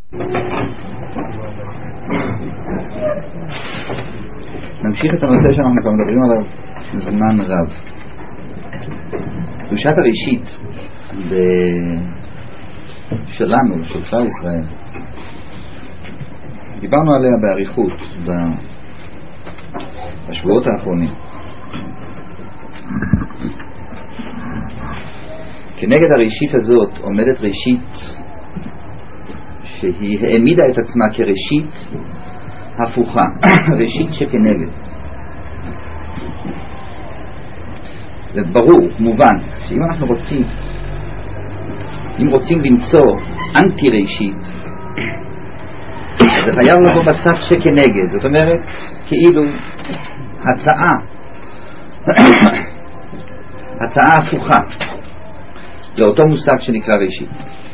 נמשיך את הנושא שאנחנו כבר מדברים עליו זמן רב. קדושת הראשית שלנו, של כלל ישראל, דיברנו עליה באריכות בשבועות האחרונים. כנגד הראשית הזאת עומדת ראשית שהיא העמידה את עצמה כראשית הפוכה, ראשית שכנגד. זה ברור, מובן, שאם אנחנו רוצים למצוא אנטי ראשית, זה חייב לבוא בצד שכנגד. זאת אומרת, כאילו הצעה הפוכה לאותו מושג שנקרא ראשית.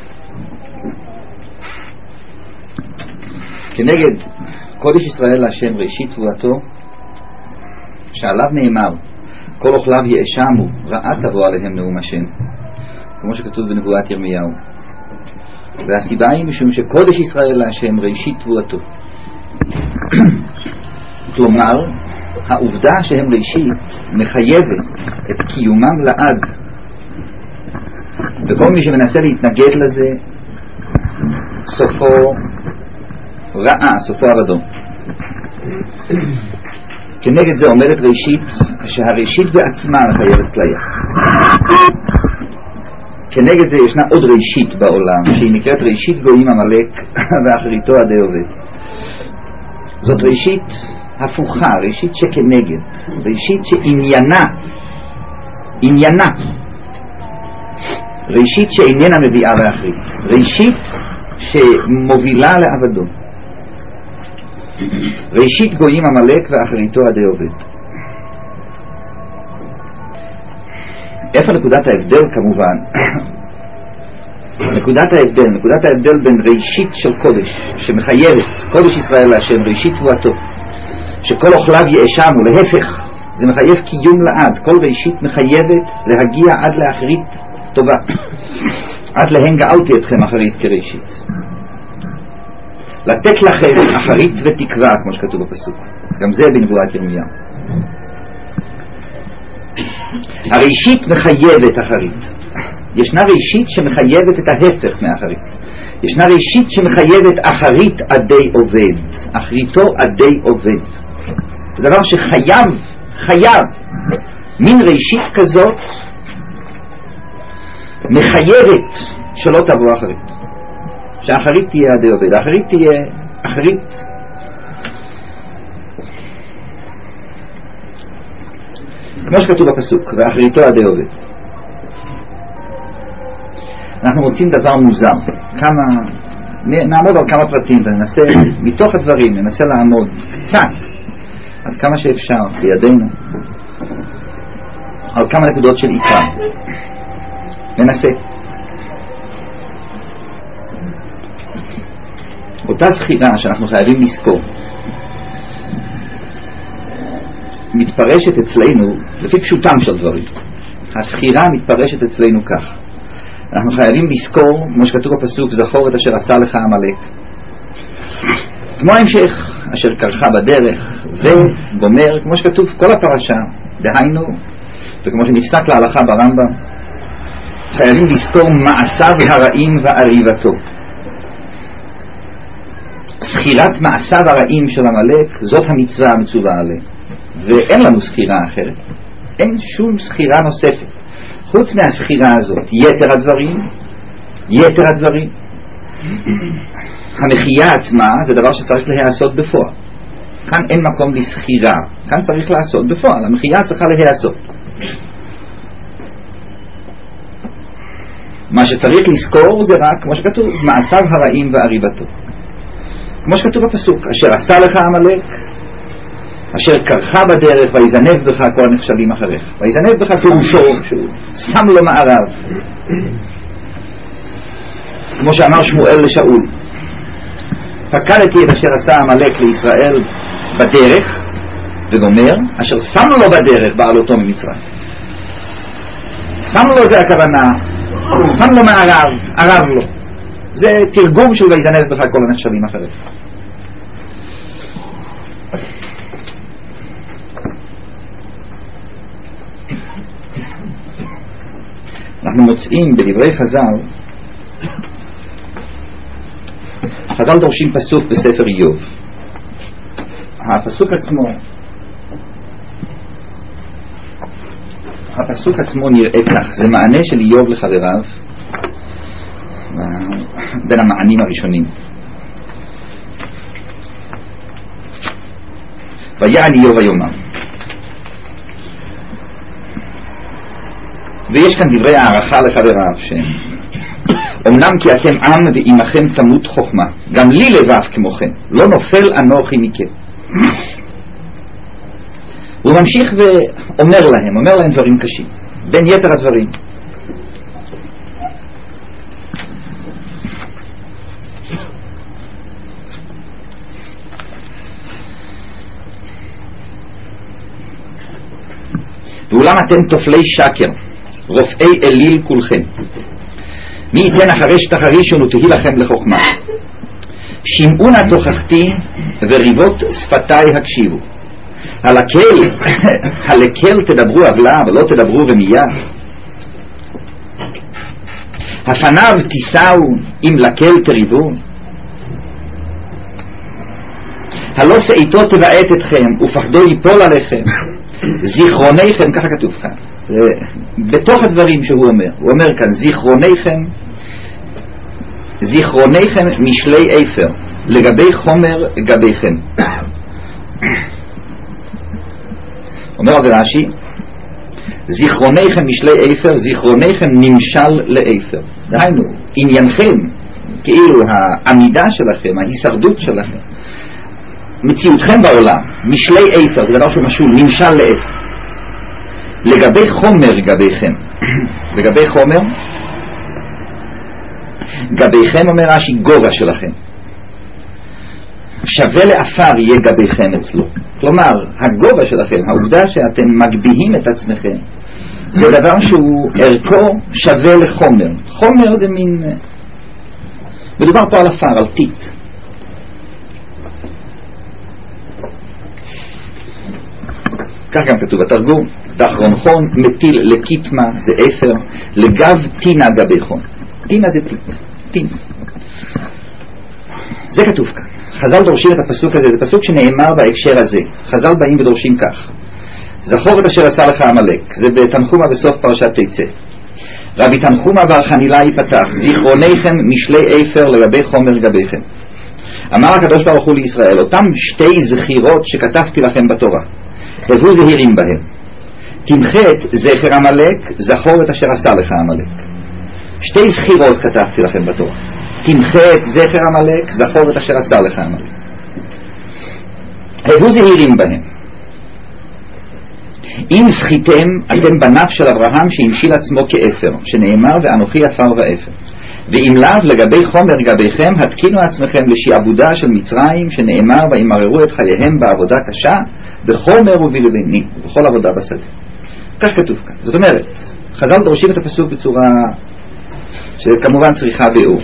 כנגד קודש ישראל להשם ראשית תבואתו, שעליו נאמר כל אוכליו יאשמו רעה תבוא עליהם נאום השם, כמו שכתוב בנבואת ירמיהו. והסיבה היא משום שקודש ישראל להשם ראשית תבואתו. כלומר, העובדה שהם ראשית מחייבת את קיומם לעד, וכל מי שמנסה להתנגד לזה סופו רעה, סופו אבדון. כנגד זה עומדת ראשית שהראשית בעצמה מחייבת כליה. כנגד זה ישנה עוד ראשית בעולם שהיא נקראת ראשית גויים עמלק ואחריתו עדי עובד. זאת ראשית הפוכה, ראשית שכנגד, ראשית שעניינה ראשית שאיננה מביאה לאחרית, ראשית שמובילה לעבדון. ראשית גויים עמלק ואחריתו עדי עובד. איפה נקודת ההבדל? כמובן נקודת ההבדל בין ראשית של קודש שמחייבת קודש ישראל להשם ראשית תבואתו, שכל אוכליו יאשמו, להפך, זה מחייב קיום לעד. כל ראשית מחייבת להגיע עד לאחרית טובה, עד להן גאלתי אתכם אחרית כראשית, לתת לכם אחרית ותקווה, כמו שכתוב בפסוק. גם זה בנבואת ירמיהו. הראשית מחייבת אחרית. ישנה ראשית שמחייבת את ההפך מאחרית. ישנה ראשית שמחייבת אחרית עדי עובד, אחריתו עדי עובד. זה דבר שחייב מין ראשית כזאת מחייבת שלא תבוא אחרית, שהאחרית תהיה עדי עובד. האחרית תהיה אחרית כמו שכתוב בפסוק, ואחריתו עדי עובד. אנחנו מוצאים דבר מוזר. נעמוד על כמה פרטים וננסה מתוך הדברים, ננסה לעמוד קצת עד כמה שאפשר בידינו על כמה נקודות של עיקר. ננסה. אותה זכירה שאנחנו חייבים לזכור מתפרשת אצלנו לפי פשוטם של דברים. הזכירה מתפרשת אצלנו כך: אנחנו חייבים לזכור, כמו שכתוב בפסוק, זכור את אשר עשה לך עמלק, כמו ההמשך, אשר קרחה בדרך, וגומר, כמו שכתוב כל הפרשה, דהיינו, וכמו שנפסק להלכה ברמב"ם, חייבים לזכור מעשיו הרעים ועריבתו. זכירת מעשיו הרעים של עמלק, זאת המצווה המצווה עליה, ואין לנו זכירה אחרת, אין שום זכירה נוספת חוץ מהזכירה הזאת. יתר הדברים המחייה עצמה זה דבר שצריך להיעשות בפועל. כאן אין מקום לזכירה, כאן צריך לעשות בפועל. המחייה צריכה להיעשות. מה שצריך לזכור זה רק, כמו שכתוב, מעשיו הרעים ועריבתו, כמו שכתוב בפסוק, אשר עשה לך עמלק, אשר קרחה בדרך, ויזנב בך כל הנכשלים אחריך. ויזנב בך פירושו שהוא שם לו מערב, כמו שאמר שמואל לשאול, פקדתי את אשר עשה עמלק לישראל בדרך, וגומר, אשר שם לו בדרך בעלותו ממצרים. שם לו זה הכוונה, שם לו מערב, ערב לו. זה תרגום של ויזנב בך כל הנחשבים אחריך. אנחנו מוצאים בדברי חז"ל דורשים פסוק בספר איוב. הפסוק עצמו נראה כך, זה מענה של איוב לחבריו, בין המענים הראשונים. ויען איוב ויאמר, ויש כאן דברי הערכה לחבריו, אמנם כי אתם עם ועמכם תמות חוכמה, גם לי לבב כמוכם, לא נופל אנוכי מכם. הוא ממשיך ואומר להם דברים קשים, בין יתר הדברים. ואולם אתם תופלי שקר, רופאי אליל כולכם, מי ייתן אחרי שתחרישון ותהי לכם לחוכמה. שמעו נא תוכחתי וריבות שפתיי הקשיבו. הלקל תדברו עוולה ולא תדברו רמייה. הפניו תישאו אם לקל תריבו. הלא שאיתו תבעט אתכם ופחדו ייפול עליכם. זיכרוניכם, ככה כתוב כאן, זה בתוך הדברים שהוא אומר. הוא אומר כאן זיכרוניכם משלי איפר לגבי חומר גביכם. אומר על זה רש"י, זיכרוניכם משלי איפר, זיכרוניכם נמשל לאיפר. דהיינו, עניינכם, כאילו העמידה שלכם, ההישרדות שלכם, מציאותכם בעולם, משלי איפר, זה דבר שהוא משול, נמשל לאיפר. לגבי חומר גביכם, לגבי חומר גביכם, אומר רש"י, גובה שלכם שווה לאפר יהיה גביכם אצלו. כלומר, הגובה שלכם, העובדה שאתם מגביהים את עצמכם, זה דבר שהוא ערכו שווה לחומר. חומר זה מין, מדובר פה על אפר, על טיט. כך גם כתוב בתרגום, דחרונכון מטיל לקיטמה, זה אפר, לגב טינה גביכון. טינה זה טיט, טין. זה כתוב כאן. חז"ל דורשים את הפסוק הזה, זה פסוק שנאמר בהקשר הזה. חז"ל באים ודורשים כך, זכור את אשר עשה לך עמלק. זה בתנחומה בסוף פרשת תצא. רבי תנחומה בר חנילה יפתח, זיכרוניכם משלי איפר לגבי חומר גביכם. אמר הקדוש ברוך הוא לישראל, אותם שתי זכירות שכתבתי לכם בתורה, הבו זהירים בהם. תמחה את זכר עמלק, זכור את אשר עשה לך עמלק. שתי זכירות כתבתי לכם בתורה, תמחה את זכר עמלק, זכור את אשר עשה לך עמלק. הבו זהירים בהם. אם זכיתם אתם בניו של אברהם שהמשיל עצמו כאפר, שנאמר ואנוכי עפר ואפר. ואם לאו לגבי חומר גביכם, התקינו עצמכם לשעבודה של מצרים, שנאמר וימררו את חייהם בעבודה קשה בחומר ובלבנים, ובכל עבודה בשדה. כך כתוב כאן. זאת אומרת, חז"ל דורשים את הפסוק בצורה שכמובן צריכה ביאור.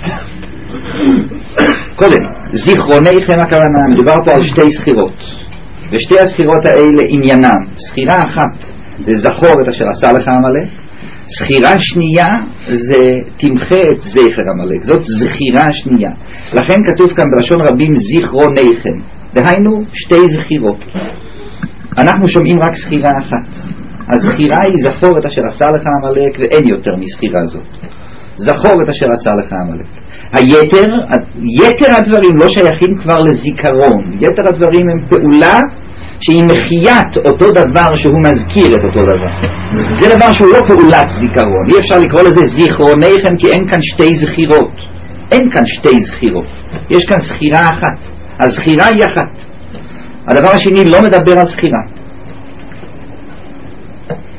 קודם, זיכרוניכם הכוונה, מדובר פה על שתי זכירות, ושתי הזכירות האלה עניינם, זכירה אחת זה זכור את אשר עשה לך עמלק, זכירה שנייה זה תמחה את זכר עמלק. זאת זכירה שנייה. לכן כתוב כאן בלשון רבים זיכרוניכם, דהיינו שתי זכירות. אנחנו שומעים רק זכירה אחת. הזכירה היא זכור את אשר עשה לך עמלק, ואין יותר מזכירה זאת. זכור את אשר עשה לך עמלק. יתר הדברים לא שייכים כבר לזיכרון. יתר הדברים הם פעולה שהיא מחיית אותו דבר שהוא מזכיר את אותו דבר. זה דבר שהוא לא פעולת זיכרון. אי אפשר לקרוא לזה זיכרוניכם, כי אין כאן שתי זכירות. אין כאן שתי זכירות. יש כאן זכירה אחת. הזכירה היא אחת. הדבר השני לא מדבר על זכירה.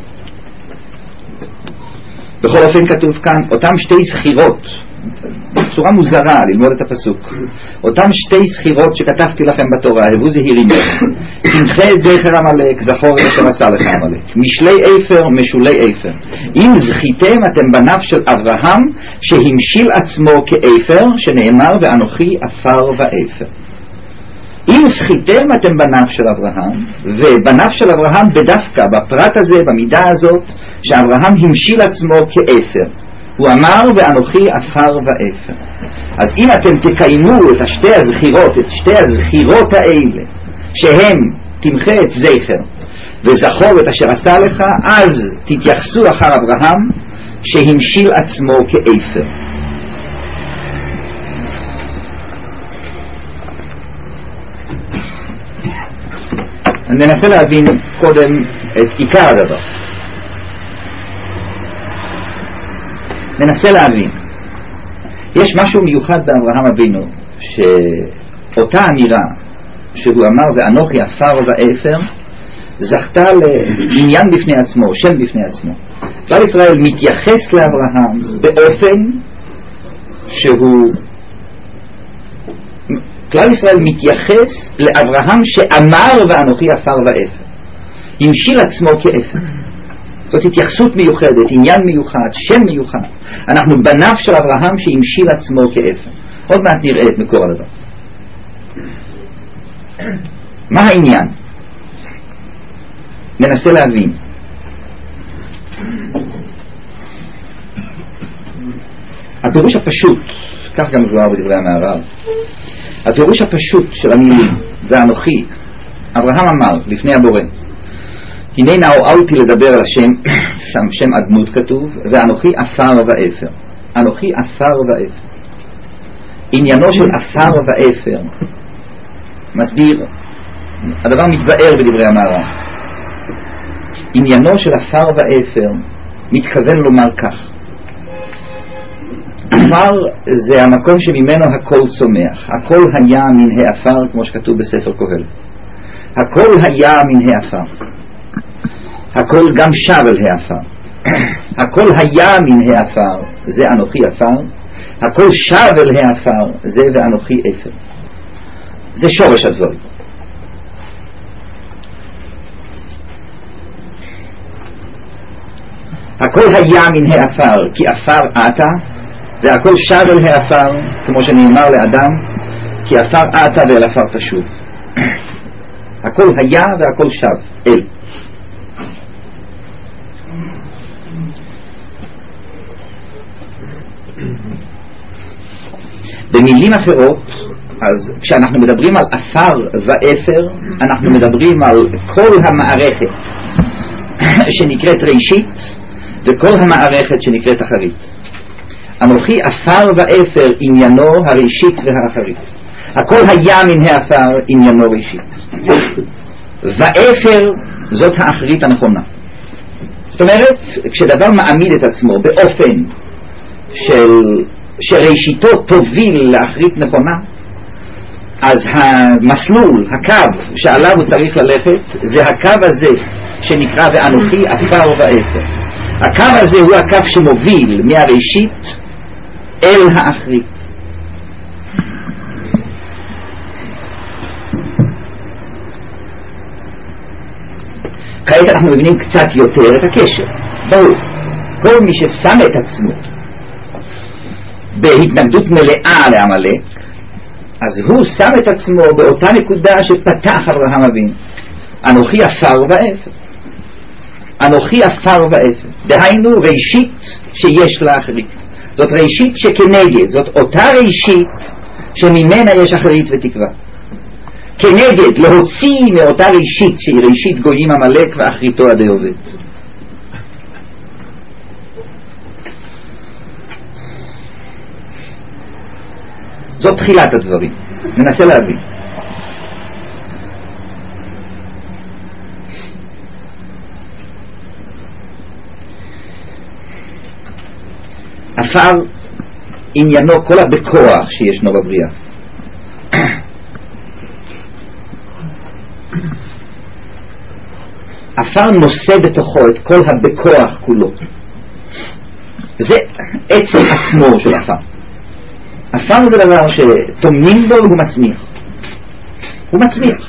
בכל אופן כתוב כאן, אותם שתי זכירות, צורה מוזרה ללמוד את הפסוק. אותם שתי סחירות שכתבתי לכם בתורה, הבו זהירים, תמחה את זכר עמלק, זכור את אשר עשה לך עמלק, משלי אפר, משולי אפר. אם זכיתם אתם בניו של אברהם שהמשיל עצמו כאפר, שנאמר ואנוכי עפר ואפר. אם זכיתם אתם בניו של אברהם, ובניו של אברהם בדווקא בפרט הזה, במידה הזאת, שאברהם המשיל עצמו כאפר, הוא אמר ואנוכי עפר ואפר. אז אם אתם תקיימו את שתי הזכירות האלה, שהם תמחה את זכר וזכור את אשר עשה לך, אז תתייחסו אחר אברהם שהמשיל עצמו כאפר. ננסה להבין קודם את עיקר הדבר. ננסה להבין. יש משהו מיוחד באברהם אבינו, שאותה אמירה שהוא אמר ואנוכי עפר ואפר, זכתה לעניין בפני עצמו, שם בפני עצמו. כלל ישראל מתייחס לאברהם באופן שהוא, כלל ישראל מתייחס לאברהם שאמר ואנוכי עפר ואפר, המשיל עצמו כאפר. זאת התייחסות מיוחדת, עניין מיוחד, שם מיוחד. אנחנו בניו של אברהם שהמשיל עצמו כאפר. עוד מעט נראה את מקור הדבר. מה העניין? ננסה להבין. הפירוש הפשוט, כך גם מבואר בדברי המהר"ל, הפירוש הפשוט של המילים ואנוכי, אברהם אמר לפני הבורא, הנה נאוהלתי לדבר על השם, שם אדנות כתוב, ואנוכי עפר ואפר. אנוכי עפר ואפר. עניינו של עפר ואפר מסביר, הדבר מתבאר בדברי המהר"ל. עניינו של עפר ואפר מתכוון לומר כך: עפר זה המקום שממנו הכל צומח, הכל היה מן העפר, כמו שכתוב בספר קהלת. הכל היה מן העפר, הכל גם שב אל העפר. הכל היה מן העפר, זה אנוכי עפר. הכל שב אל העפר, זה ואנוכי אפר. זה שורש הדברים. הכל היה מן העפר כי עפר אתה, והכל שב אל העפר, כמו שנאמר לאדם, כי עפר אתה ואל עפר תשוב. הכל היה והכל שב אל. במילים אחרות, אז כשאנחנו מדברים על עפר ואפר, אנחנו מדברים על כל המערכת שנקראת ראשית וכל המערכת שנקראת אחרית. אנוכי עפר ואפר עניינו הראשית והאחרית. הכל היה מן העפר עניינו ראשית, ואפר זאת האחרית הנכונה. זאת אומרת, כשדבר מעמיד את עצמו באופן שראשיתו תוביל לאחרית נכונה, אז המסלול, הקו שעליו הוא צריך ללכת, זה הקו הזה שנקרא ואנוכי עפר ואפר. הקו הזה הוא הקו שמוביל מהראשית אל האחרית. כעת אנחנו מבינים קצת יותר את הקשר. ברור, כל מי ששם את עצמו בהתנגדות מלאה לעמלק, אז הוא שם את עצמו באותה נקודה שפתח אברהם אבינו. אנוכי עפר ואפר. אנוכי עפר ואפר. דהיינו ראשית שיש לה אחרית. זאת ראשית שכנגד, זאת אותה ראשית שממנה יש אחרית ותקווה. כנגד, להוציא מאותה ראשית שהיא ראשית גויים עמלק ואחריתו עדי עובד. זאת תחילת הדברים. ננסה להבין. עפר עניינו כל הבכוח שישנו בבריאה. עפר נושא בתוכו את כל הבכוח כולו. זה עצם עצמו של עפר. עפר זה דבר שטומנים בו והוא מצמיח. הוא מצמיח.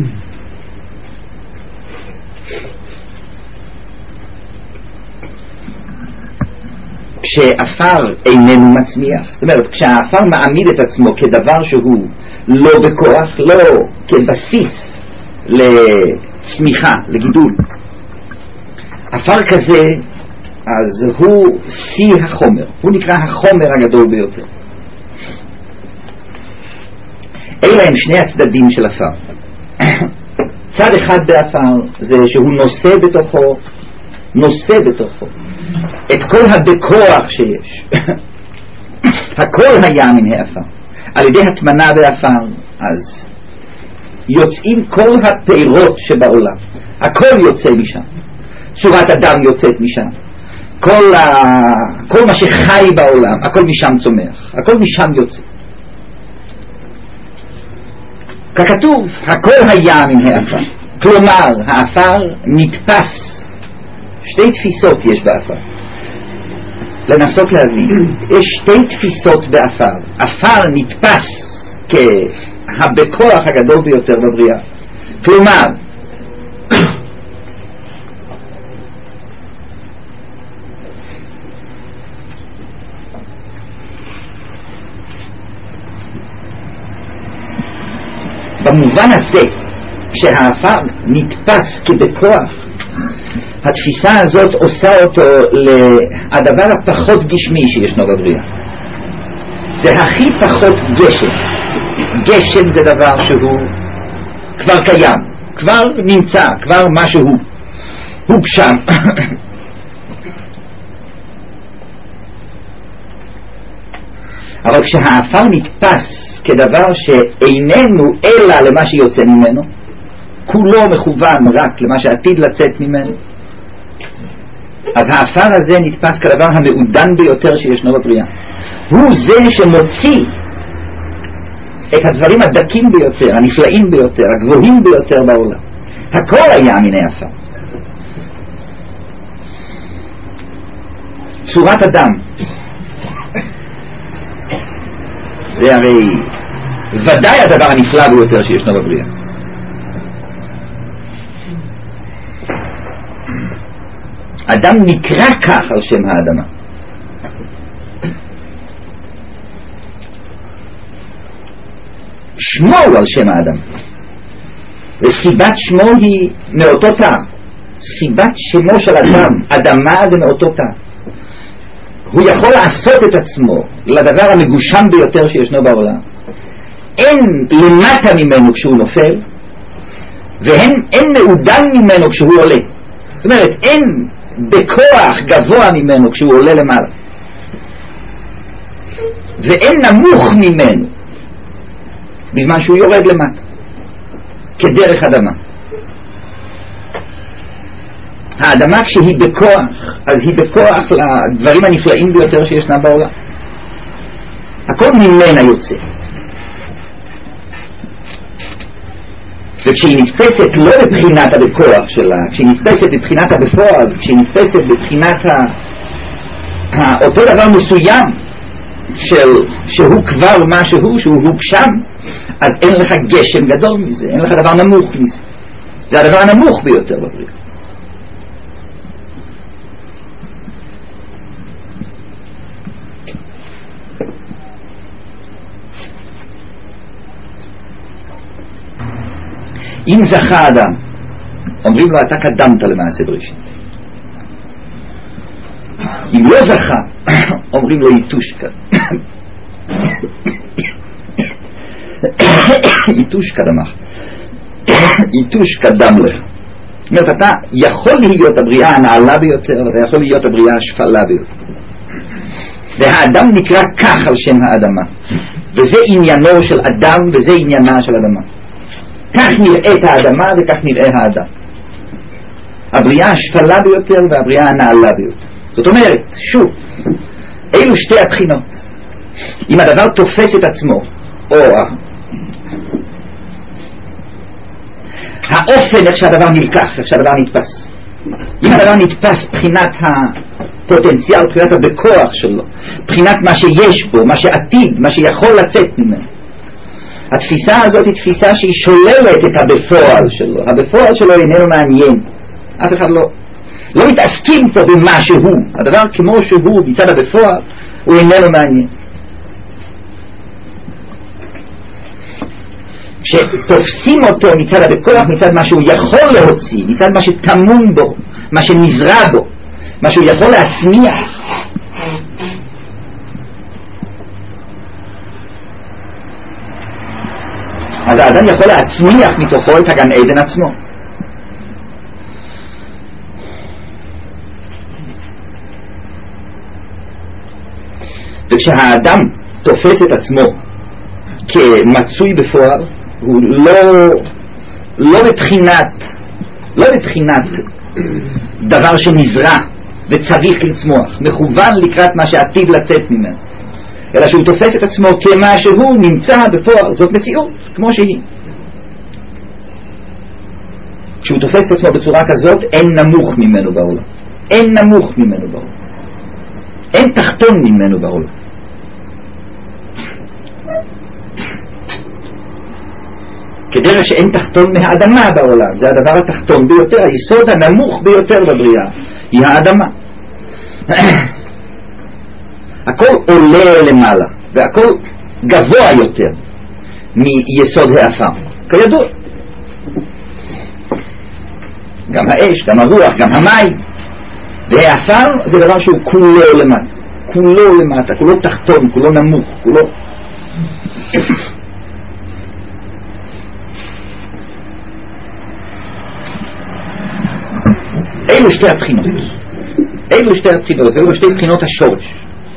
כשעפר איננו מצמיח, זאת אומרת, כשהעפר מעמיד את עצמו כדבר שהוא לא בכוח, לא כבסיס לצמיחה, לגידול, עפר כזה, אז הוא שיא החומר, הוא נקרא החומר הגדול ביותר. אלה הם שני הצדדים של עפר. צד אחד בעפר זה שהוא נושא בתוכו את כל הבכוח שיש. הכל היה מן העפר. על ידי התמנה בעפר אז יוצאים כל הפירות שבעולם, הכל יוצא משם. צורת אדם יוצאת משם, כל מה שחי בעולם, הכל משם צומח, הכל משם יוצא. ככתוב, הכל היה מן העפר. כלומר, העפר נתפס. שתי תפיסות יש בעפר. לנסות להבין, יש שתי תפיסות בעפר. עפר נתפס כבכוח הגדול ביותר בבריאה. כלומר, במובן הזה, כשהעפר נתפס כבכוח, התפיסה הזאת עושה אותו לדבר הפחות גשמי שישנו בבריאה. זה הכי פחות גשם. גשם זה דבר שהוא כבר קיים, כבר נמצא, כבר משהו הוא שם. אבל כשהעפר נתפס כדבר שאיננו אלא למה שיוצא ממנו, כולו מכוון רק למה שעתיד לצאת ממנו, אז העפר הזה נתפס כדבר המעודן ביותר שישנו בבריאה. הוא זה שמוציא את הדברים הדקים ביותר, הנפלאים ביותר, הגבוהים ביותר בעולם. הכל היה מן העפר. צורת אדם, זה הרי ודאי הדבר הנפלא ביותר שישנו בבריאה. אדם נקרא כך על שם האדמה. שמו הוא על שם האדם, וסיבת שמו היא מאותו תא. סיבת שמו של אדם, אדמה, זה מאותו תא. הוא יכול לעשות את עצמו לדבר המגושם ביותר שישנו בעולם. אין למטה ממנו כשהוא נופל, ואין מעודן ממנו כשהוא עולה. זאת אומרת, אין בכוח גבוה ממנו כשהוא עולה למעלה, ואין נמוך ממנו בזמן שהוא יורד למטה, כדרך אדמה. האדמה כשהיא בכוח, אז היא בכוח לדברים הנפלאים ביותר שישנה בעולם. הכל ממנה יוצא. וכשהיא נתפסת לא בבחינת הבכוח שלה, כשהיא נתפסת בבחינת הבפועל, כשהיא נתפסת בבחינת אותו דבר מסוים שהוא כבר משהו, שהוא הוגשם, אז אין לך גשם גדול מזה, אין לך דבר נמוך מזה. זה הדבר הנמוך ביותר בבריאה. אם זכה אדם, אומרים לו אתה קדמת למעשה בראשית. אם לא זכה, אומרים לו יתוש יתוש קדמך, יתוש קדם לך. זאת אומרת, אתה יכול להיות הבריאה הנעלה ביותר, ואתה יכול להיות הבריאה השפלה ביותר. והאדם נקרא כך על שם האדמה, וזה עניינו של אדם וזה עניינה של אדמה. כך נראית האדמה וכך נראה האדם. הבריאה השפלה ביותר והבריאה הנעלה ביותר. זאת אומרת, שוב, אלו שתי הבחינות. אם הדבר תופס את עצמו, או האופן איך שהדבר נלקח, איך שהדבר נתפס. אם הדבר נתפס בחינת הפוטנציאל, מבחינת הבכוח שלו, מבחינת מה שיש בו, מה שעתיד, מה שיכול לצאת ממנו. התפיסה הזאת היא תפיסה שהיא שוללת את הבפועל שלו. הבפועל שלו איננו מעניין. אף אחד לא מתעסקים פה במה שהוא. הדבר כמו שהוא מצד הבפועל הוא איננו מעניין. כשתופסים אותו מצד הבכוח, מצד מה שהוא יכול להוציא, מצד מה שטמון בו, מה שנזרע בו, מה שהוא יכול להצמיח, אז האדם יכול להצמיח מתוכו את הגן עדן עצמו. וכשהאדם תופס את עצמו כמצוי בפועל, הוא לא לבחינת דבר שנזרע וצריך לצמוח, מכוון לקראת מה שעתיד לצאת ממנו, אלא שהוא תופס את עצמו כמה שהוא נמצא בפועל. זאת מציאות כמו שהיא. כשהוא תופס את עצמו בצורה כזאת, אין נמוך ממנו בעולם, אין נמוך ממנו בעולם, אין תחתון ממנו בעולם. כדרך שאין תחתון מהאדמה בעולם, זה הדבר התחתון ביותר, היסוד הנמוך ביותר בבריאה היא האדמה. הכל עולה למעלה והכל גבוה יותר מיסוד העפר, כידוע. גם האש, גם הרוח, גם המים. והעפר זה דבר שהוא כולו למטה, כולו למטה, כולו תחתון, כולו נמוך, כולו אלו שתי הבחינות, אלו שתי הבחינות, אלו שתי בחינות השורש.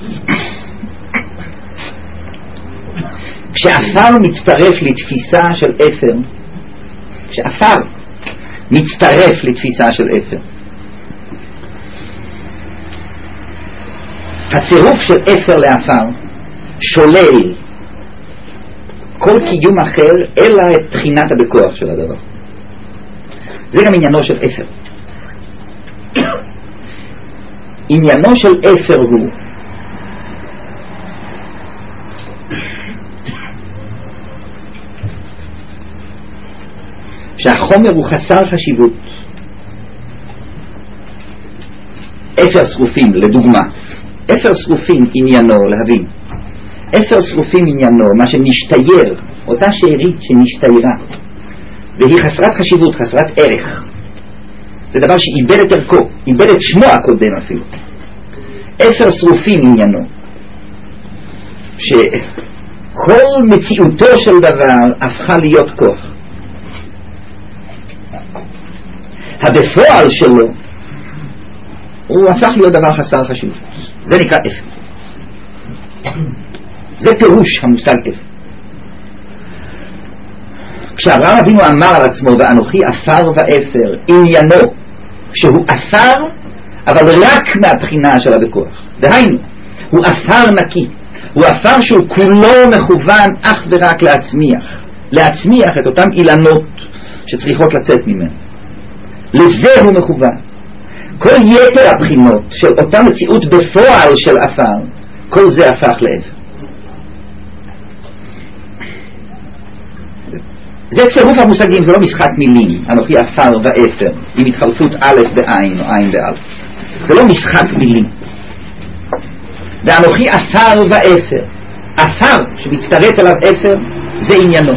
כשאפר מצטרף לתפיסה של אפר, כשאפר מצטרף לתפיסה של אפר, הצירוף של אפר לאפר שולל כל קיום אחר אלא את בחינת הבכוח של הדבר. זה גם עניינו של אפר. עניינו של אפר הוא שהחומר הוא חסר חשיבות. אפר שרופים לדוגמה, אפר שרופים עניינו, להבין, אפר שרופים עניינו מה שנשתייר, אותה שארית שנשתיירה והיא חסרת חשיבות, חסרת ערך, זה דבר שאיבד את ערכו, איבד את שמו הקודם אפילו. אפר שרופים עניינו שכל מציאותו של דבר הפכה להיות כוח. הבפועל שלו הוא הפך להיות דבר חסר חשיבות. זה נקרא אפר. זה פירוש המושג אפר. כשאברהם אבינו אמר על עצמו ואנוכי עפר ואפר, עניינו שהוא עפר אבל רק מהבחינה של הבכוח. דהיינו, הוא עפר נקי, הוא עפר שהוא כולו מכוון אך ורק להצמיח את אותם אילנות שצריכות לצאת ממנו. לזה הוא מכוון. כל יתר הבחינות של אותה מציאות בפועל של עפר, כל זה הפך לאפר. זה צירוף המושגים, זה לא משחק מילים, אנוכי עפר ואפר, עם התחלפות א' בעין או עין באלף. זה לא משחק מילים. ואנוכי עפר ואפר, עפר שמצטרף אליו אפר, זה עניינו.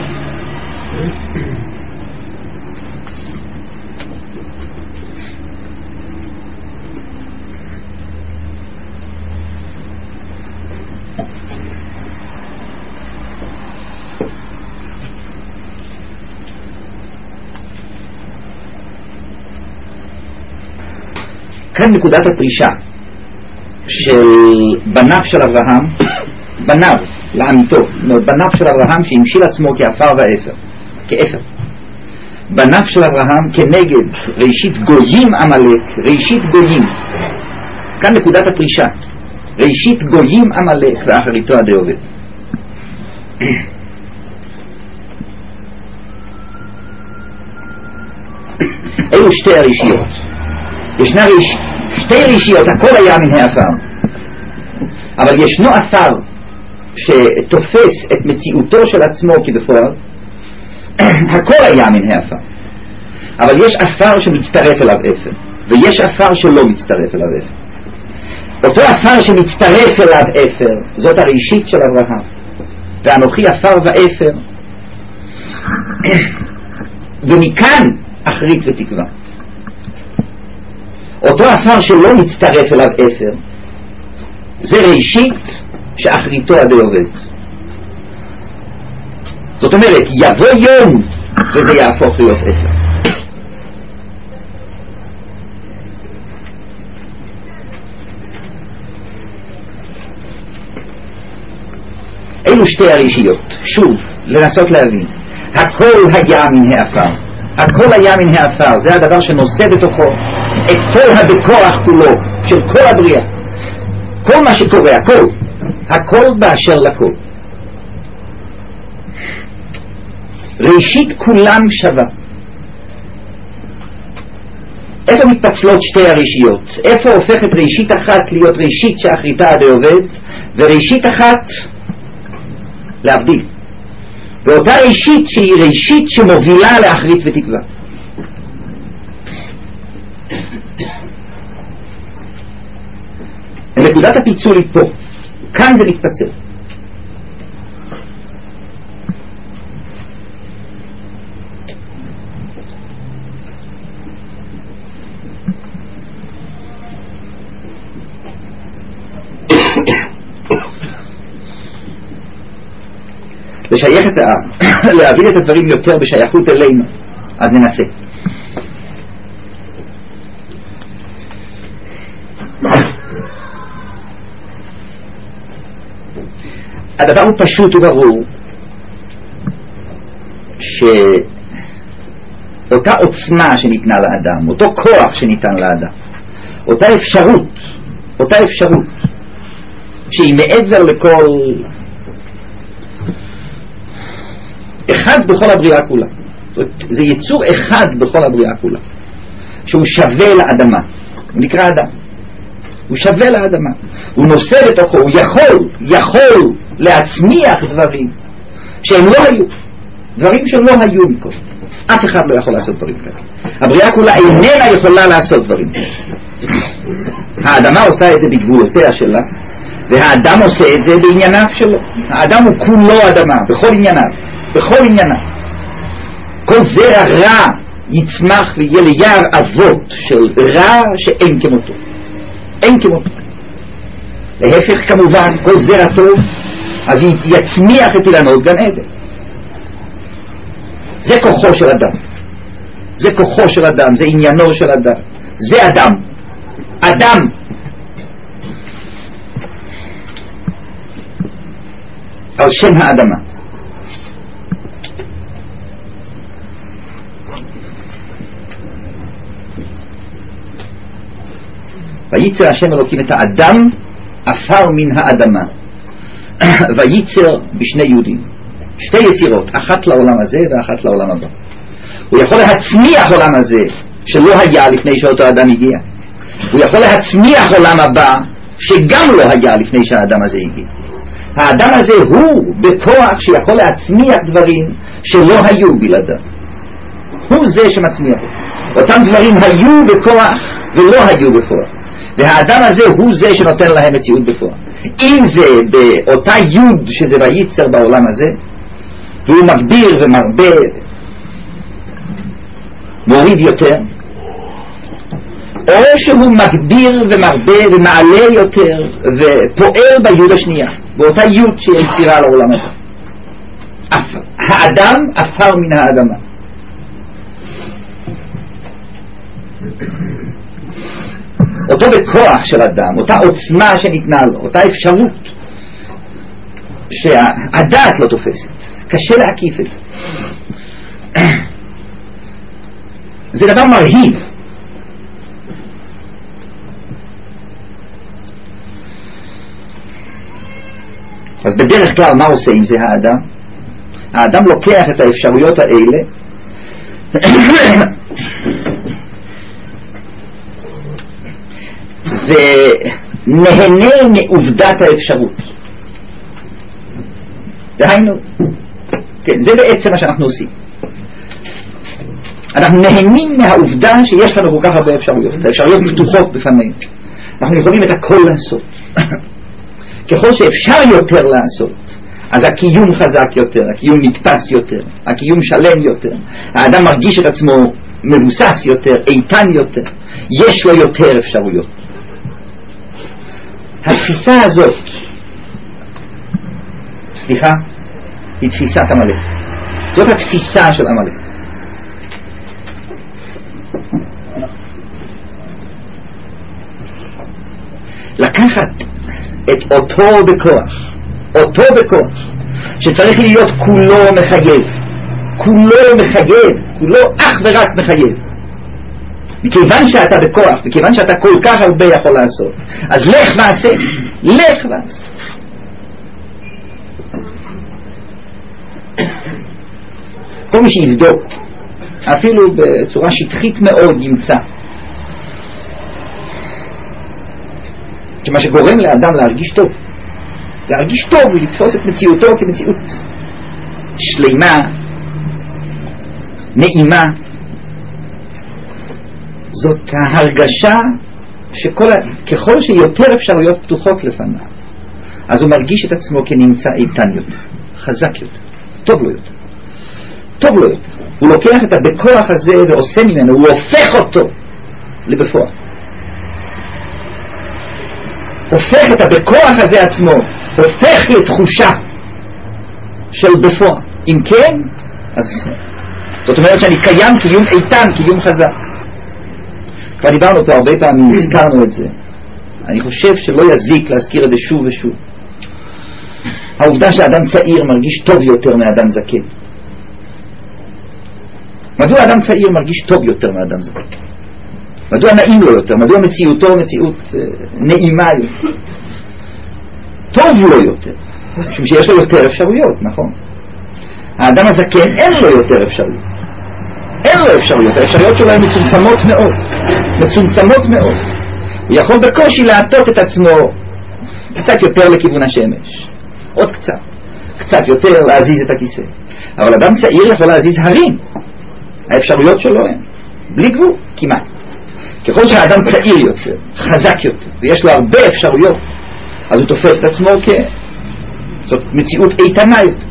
כאן נקודת הפרישה של בניו של אברהם, בניו לעמיתו, בניו של אברהם שהמשיל עצמו כעפר ואפר, כאפר. בניו של אברהם כנגד ראשית גויים עמלק, ראשית גויים. כאן נקודת הפרישה, ראשית גויים עמלק ואחריתו עדי עובד. אלו שתי הראשיות. ישנה שתי רשיות, הכל היה מן העפר, אבל ישנו עפר שתופס את מציאותו של עצמו כבפועל. הכל היה מן העפר, אבל יש עפר שמצטרף אליו אפר, ויש עפר שלא מצטרף אליו אפר. אותו עפר שמצטרף אליו אפר, זאת הראשית של אברהם, ואנוכי עפר ואפר, ומכאן אחרית ותקווה. אותו עפר שלא מצטרף אליו אפר, זה ראשית שאחריתו עדי עובד. זאת אומרת, יבוא יום וזה יהפוך להיות אפר. אלו שתי הראשיות, שוב, לנסות להבין. הכל היה מן העפר, הכל היה מן העפר, זה הדבר שנושא בתוכו את כל הבכוח כולו של כל הבריאה, כל מה שקורה, הכל באשר לכל. ראשית כולם שווה. איפה מתפצלות שתי הראשיות? איפה הופכת ראשית אחת להיות ראשית שאחריתה עדי עובד, וראשית אחת להבדיל? ואותה ראשית שהיא ראשית שמובילה לאחרית ותקווה. נקודת הפיצול היא פה, כאן זה מתפצל. לשייך את להבין את הדברים יותר בשייכות אלינו, אז ננסה. הדבר הוא פשוט וברור, שאותה עוצמה שניתנה לאדם, אותו כוח שניתן לאדם, אותה אפשרות שהיא מעבר לכל אחד בכל הבריאה כולה. זה יצור אחד בכל הבריאה כולה, שהוא שווה לאדמה, הוא נקרא אדם, הוא שווה לאדמה, הוא נושא בתוכו, הוא יכול להצמיח דברים שהם לא היו, דברים שלא היו מקודם. אף אחד לא יכול לעשות דברים כאלה. הבריאה כולה איננה יכולה לעשות דברים כאלה. האדמה עושה את זה בגבולותיה שלה, והאדם עושה את זה בענייניו שלו. האדם הוא כולו אדמה, בכל ענייניו. כל זרע רע יצמח ויהיה ליער אבות של רע שאין כמותו. להפך כמובן, כל זרע טוב אז יצמיח את אילנות גן עדן. זה כוחו של אדם, זה עניינו של אדם, זה אדם. על שם האדמה. וייצר השם אלוקים את האדם עפר מן האדמה, וייצר בשני יהודים, שתי יצירות, אחת לעולם הזה ואחת לעולם הבא. הוא יכול להצמיח עולם הזה שלא היה לפני שאותו האדם הגיע, הוא יכול להצמיח עולם הבא שגם לא היה לפני שהאדם הזה הגיע. האדם הזה הוא בכוח שיכול להצמיח דברים שלא היו בלעדיו, הוא זה שמצמיח. אותם דברים היו בכוח ולא היו בפועל, והאדם הזה הוא זה שנותן להם מציאות בפועל. אם זה באותה יוד שזה וייצר בעולם הזה, והוא מגביר ומרבה, מוריד יותר, או שהוא מגביר ומרבה ומעלה יותר ופועל ביוד השנייה, באותה יוד שהיא יצירה לעולם הזה. האדם עפר מן האדמה. אותו בכוח של אדם, אותה עוצמה שניתנה לו, אותה אפשרות שהדעת לא תופסת, קשה להקיף את זה. זה דבר מרהיב. אז בדרך כלל מה עושה עם זה האדם? האדם לוקח את האפשרויות האלה ונהנה מעובדת האפשרות. דהיינו, כן, זה בעצם מה שאנחנו עושים. אנחנו נהנים מהעובדה שיש לנו כל כך הרבה אפשרויות. האפשרויות פתוחות בפנינו. אנחנו יכולים את הכל לעשות. ככל שאפשר יותר לעשות, אז הקיום חזק יותר, הקיום נתפס יותר, הקיום שלם יותר, האדם מרגיש את עצמו מבוסס יותר, איתן יותר, יש לו יותר אפשרויות. התפיסה הזאת, היא תפיסת עמלק. זאת התפיסה של עמלק. לקחת את אותו בכוח, שצריך להיות כולו מחייב, כולו אך ורק מחייב. מכיוון שאתה בכוח, מכיוון שאתה כל כך הרבה יכול לעשות, אז לך ועשה. כל מי שיבדוק, אפילו בצורה שטחית מאוד, ימצא שמה שגורם לאדם להרגיש טוב ולתפוס את מציאותו כמציאות שלמה, נעימה, זאת ההרגשה שככל שיותר אפשרויות פתוחות לפניו, אז הוא מרגיש את עצמו כנמצא איתן יותר, חזק יותר, טוב לו יותר. הוא לוקח את הבכוח הזה ועושה ממנו, הוא הופך אותו לבפועל. הופך את הבכוח הזה עצמו, הופך לתחושה של בפועל. אם כן, אז זאת אומרת שאני קיים קיום איתן, קיום חזק. כבר דיברנו פה הרבה פעמים, הזכרנו את זה. אני חושב שלא יזיק להזכיר את זה שוב ושוב. העובדה שאדם צעיר מרגיש טוב יותר מאדם זקן. מדוע אדם צעיר מרגיש טוב יותר מאדם זקן? מדוע נעים לו יותר? מדוע מציאותו מציאות נעימה יותר? טוב לו יותר, משום שיש לו יותר אפשרויות, נכון? האדם הזקן אין לו יותר אפשרויות. האפשרויות שלו הן מצומצמות מאוד. הוא יכול בקושי להטות את עצמו קצת יותר לכיוון השמש, עוד קצת יותר להזיז את הכיסא. אבל אדם צעיר יכול להזיז הרים. האפשרויות שלו הן בלי גבול, כמעט. ככל שהאדם צעיר יותר, חזק יותר, ויש לו הרבה אפשרויות, אז הוא תופס את עצמו זאת מציאות איתנה יותר.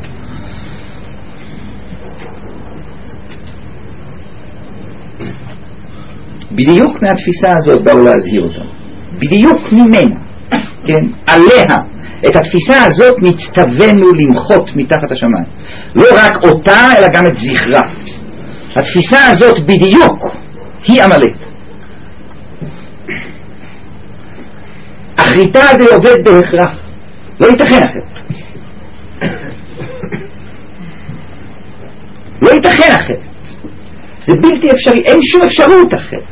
בדיוק מהתפיסה הזאת באו להזהיר אותנו. בדיוק ממנה, כן, עליה, את התפיסה הזאת נצטווינו למחות מתחת השמיים. לא רק אותה, אלא גם את זכרה. התפיסה הזאת בדיוק היא עמלק. אחריתה זה עובד בהכרח. לא ייתכן אחרת. לא ייתכן אחרת. זה בלתי אפשרי. אין שום אפשרות אחרת.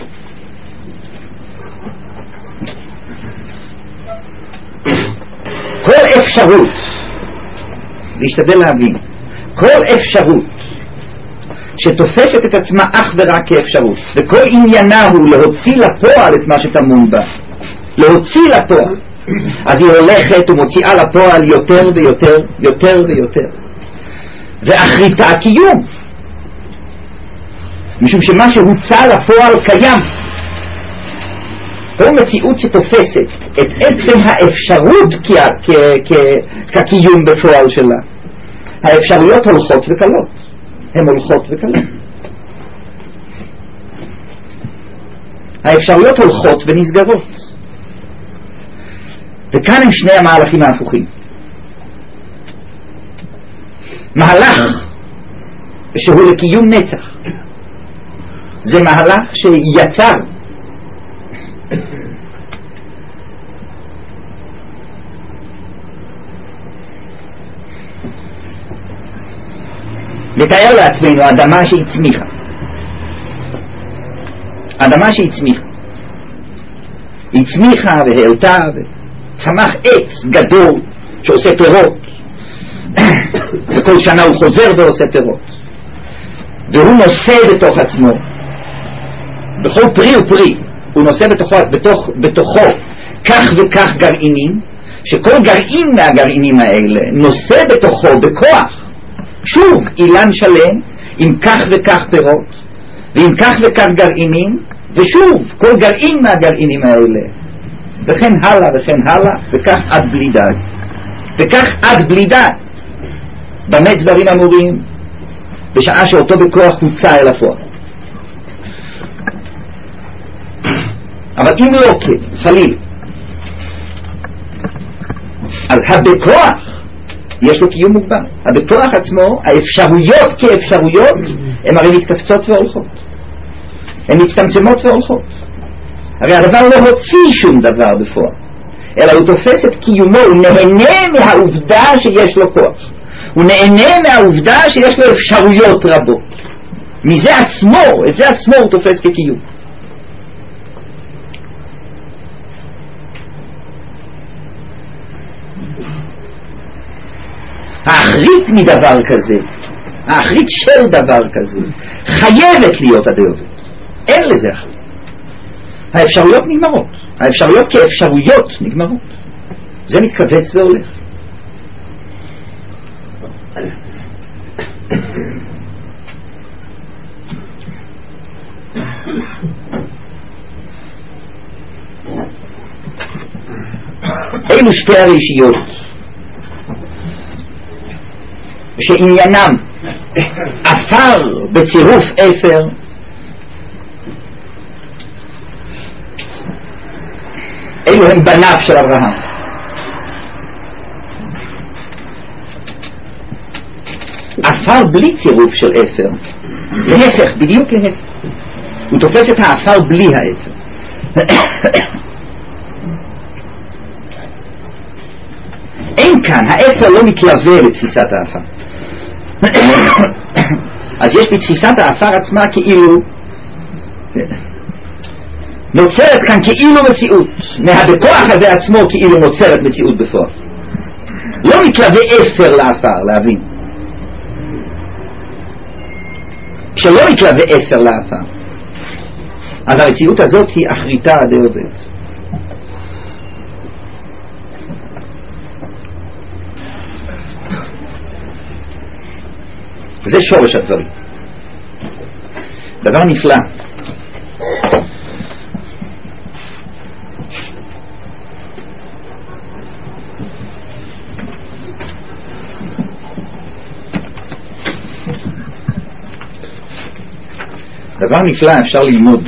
כל אפשרות, להשתדל להבין, כל אפשרות שתופסת את עצמה אך ורק כאפשרות, וכל עניינה הוא להוציא לפועל את מה שטמון בה, להוציא לפועל, אז היא הולכת ומוציאה לפועל יותר ויותר, ואחריתה קיום, משום שמה שהוצא לפועל קיים. כל מציאות שתופסת את עצם האפשרות כקיום בפועל שלה, האפשרויות הולכות וקלות. הן הולכות וקלות. האפשרויות הולכות ונסגרות. וכאן הם שני המהלכים ההפוכים. מהלך שהוא לקיום נצח, זה מהלך שיצר לתאר לעצמנו אדמה שהצמיחה. אדמה שהצמיחה. הצמיחה והעלתה וצמח עץ גדול שעושה פירות. וכל שנה הוא חוזר ועושה פירות. והוא נושא בתוך עצמו בכל פרי ופרי הוא נושא בתוכו כך וכך גרעינים, שכל גרעין מהגרעינים האלה נושא בתוכו בכוח שוב אילן שלם עם כך וכך פירות ועם כך וכך גרעינים, ושוב כל גרעין מהגרעינים האלה, וכן הלאה וכן הלאה, וכך עד בלי די, וכך עד בלי די. במה דברים אמורים? בשעה שאותו בכוח הוצא אל הפועל. אבל אם לא כן, חליל, אז הבכוח יש לו קיום מוגבל. הבכוח עצמו, האפשרויות כאפשרויות, הן הרי מתקפצות והולכות, הן מצטמצמות והולכות. הרי הדבר לא הוציא שום דבר בפועל, אלא הוא תופס את קיומו, הוא נהנה מהעובדה שיש לו כוח, הוא נהנה מהעובדה שיש לו אפשרויות רבות. מזה עצמו, את זה עצמו הוא תופס כקיום. האחרית מדבר כזה, האחרית של דבר כזה, חייבת להיות הדאובת. אין לזה אחרית. האפשרויות נגמרות, האפשרויות כאפשרויות נגמרות. זה מתכווץ והולך. אלו שתי הרשיות שעניינם אפר בצירוף אפר, אלו הם בניו של אברהם. אפר בלי צירוף של אפר, להפך, בדיוק להפך, הוא תופס את האפר בלי האפר. אין כאן, האפר לא מתלווה לתפיסת האפר. אז יש בתפיסת האפר עצמה כאילו נוצרת כאן כאילו מציאות, מהבכוח הזה עצמו כאילו נוצרת מציאות בפועל. לא מתלווה אפר לאפר, להבין. כשלא מתלווה אפר לאפר, אז המציאות הזאת היא אחריתה דאובת. זה שורש הדברים. דבר נפלא. דבר נפלא אפשר ללמוד.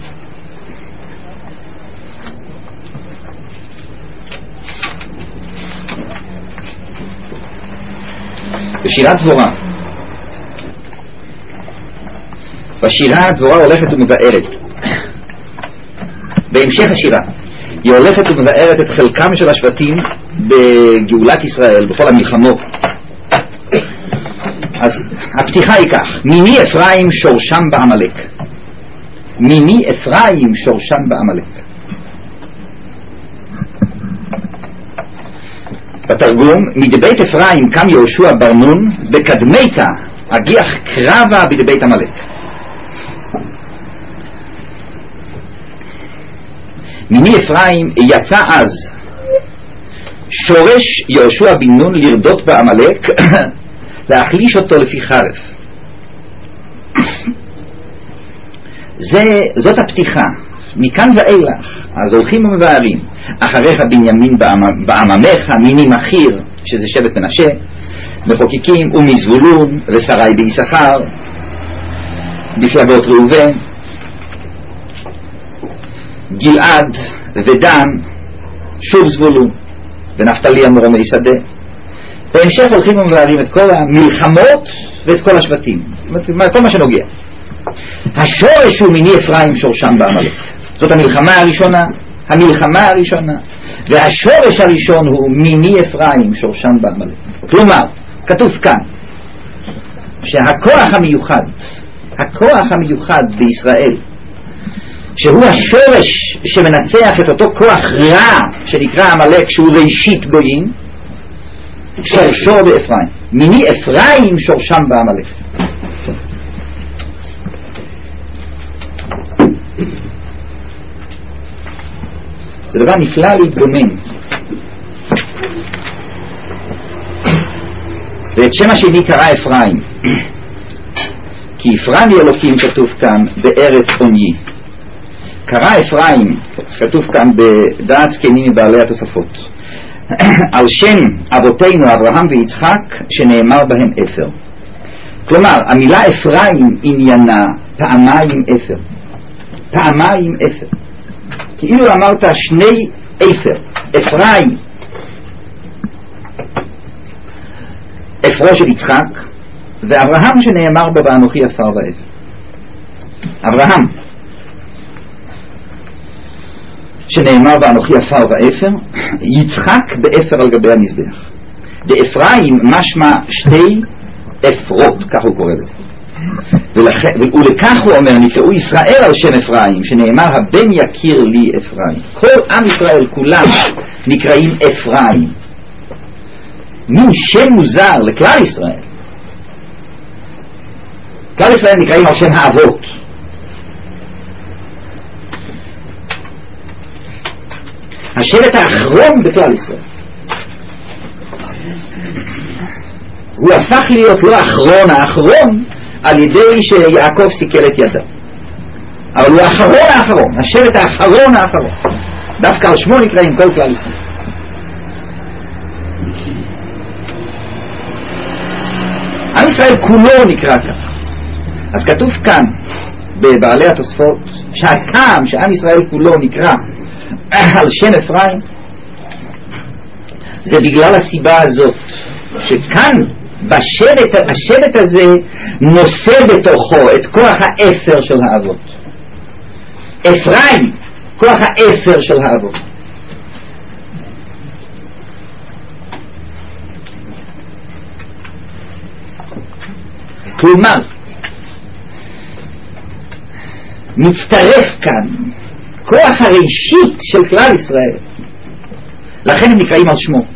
בשירת דבורה, בשירה הדבורה הולכת ומבארת, בהמשך השירה היא הולכת ומבארת את חלקם של השבטים בגאולת ישראל, בכל המלחמות. אז הפתיחה היא כך: מיני אפרים שורשם בעמלק, מיני אפרים שורשם בעמלק. בתרגום, מדבית אפרים קם יהושע בר נון, בקדמיתה הגיח קרבה בדבית עמלק. מיני אפרים יצא אז שורש יהושע בן נון לרדות בעמלק להחליש אותו לפי חרב. זאת הפתיחה. מכאן ואילך אז הולכים ומבארים: אחריך בנימין בעממך, מיני מחיר שזה שבט מנשה, מחוקקים, ומזבולון ושרי ביששכר, בפלגות ראובן, גלעד ודן, שוב זבולון, ונפתלי המרומי שדה. בהמשך הולכים ומבארים את כל המלחמות ואת כל השבטים, כל מה שנוגע. השורש הוא מיני אפרים שורשם בעמלק. זאת המלחמה הראשונה, המלחמה הראשונה, והשורש הראשון הוא מיני אפרים שורשם בעמלק. כלומר, כתוב כאן שהכוח המיוחד, הכוח המיוחד בישראל, שהוא השורש שמנצח את אותו כוח רע שנקרא עמלק, שהוא ראשית גויים, שורשו באפרים. מיני אפרים שורשם בעמלק. זה דבר נפלא להתבונן. ואת שם השני קרא אפרים, כי אפרים אלוקים כתוב כאן בארץ עוני. קרא אפרים, כתוב כאן בדעת זקנים מבעלי התוספות, על שם אבותינו אברהם ויצחק שנאמר בהם אפר. כלומר, המילה אפרים עניינה פעמיים אפר. פעמיים אפר. כאילו אמרת שני אפר. אפרים, אפרו של יצחק, ואברהם שנאמר בו באנוכי עפר ואפר. אברהם שנאמר באנוכי עפר ואפר, יצחק באפר על גבי המזבח. באפרים משמע שתי אפרות, כך הוא קורא לזה. ולכך הוא אומר, נקראו ישראל על שם אפרים, שנאמר הבן יכיר לי אפרים. כל עם ישראל כולם נקראים אפרים. מין שם מוזר לכלל ישראל. כלל ישראל נקראים על שם האבות. השבט האחרון בכלל ישראל. הוא הפך להיות לא האחרון על ידי שיעקב סיכל את ידיו, אבל הוא האחרון, השבט האחרון. דווקא על שמו נקראים כל כלל ישראל. עם ישראל כולו נקרא כך. אז כתוב כאן בבעלי התוספות שהטעם שעם ישראל כולו נקרא על שם אפרים זה בגלל הסיבה הזאת, שכאן השבט הזה נושא בתוכו את כוח האפר של האבות. אפרים, כוח האפר של האבות. כלומר, מצטרף כאן כוח הראשית של כלל ישראל, לכן הם נקראים על שמו.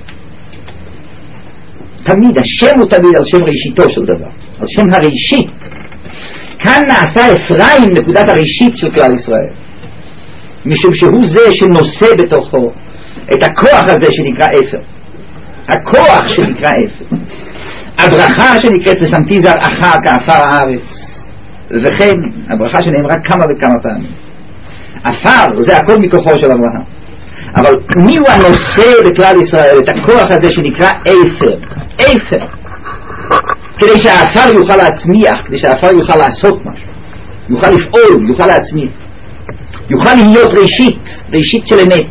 תמיד, השם הוא תמיד על שם ראשיתו של דבר, על שם הראשית. כאן נעשה אפרים נקודת הראשית של כלל ישראל, משום שהוא זה שנושא בתוכו את הכוח הזה שנקרא אפר. הכוח שנקרא אפר. הברכה שנקראת ושמתי זרעך כעפר הארץ, וכן הברכה שנאמרה כמה וכמה פעמים. עפר זה הכל מכוחו של אברהם, אבל מי הוא הנושא בכלל ישראל את הכוח הזה שנקרא אפר? כדי שהעפר יוכל להצמיח, כדי שהעפר יוכל לעשות משהו, יוכל לפעול, יוכל להצמיח, יוכל להיות ראשית של אמת.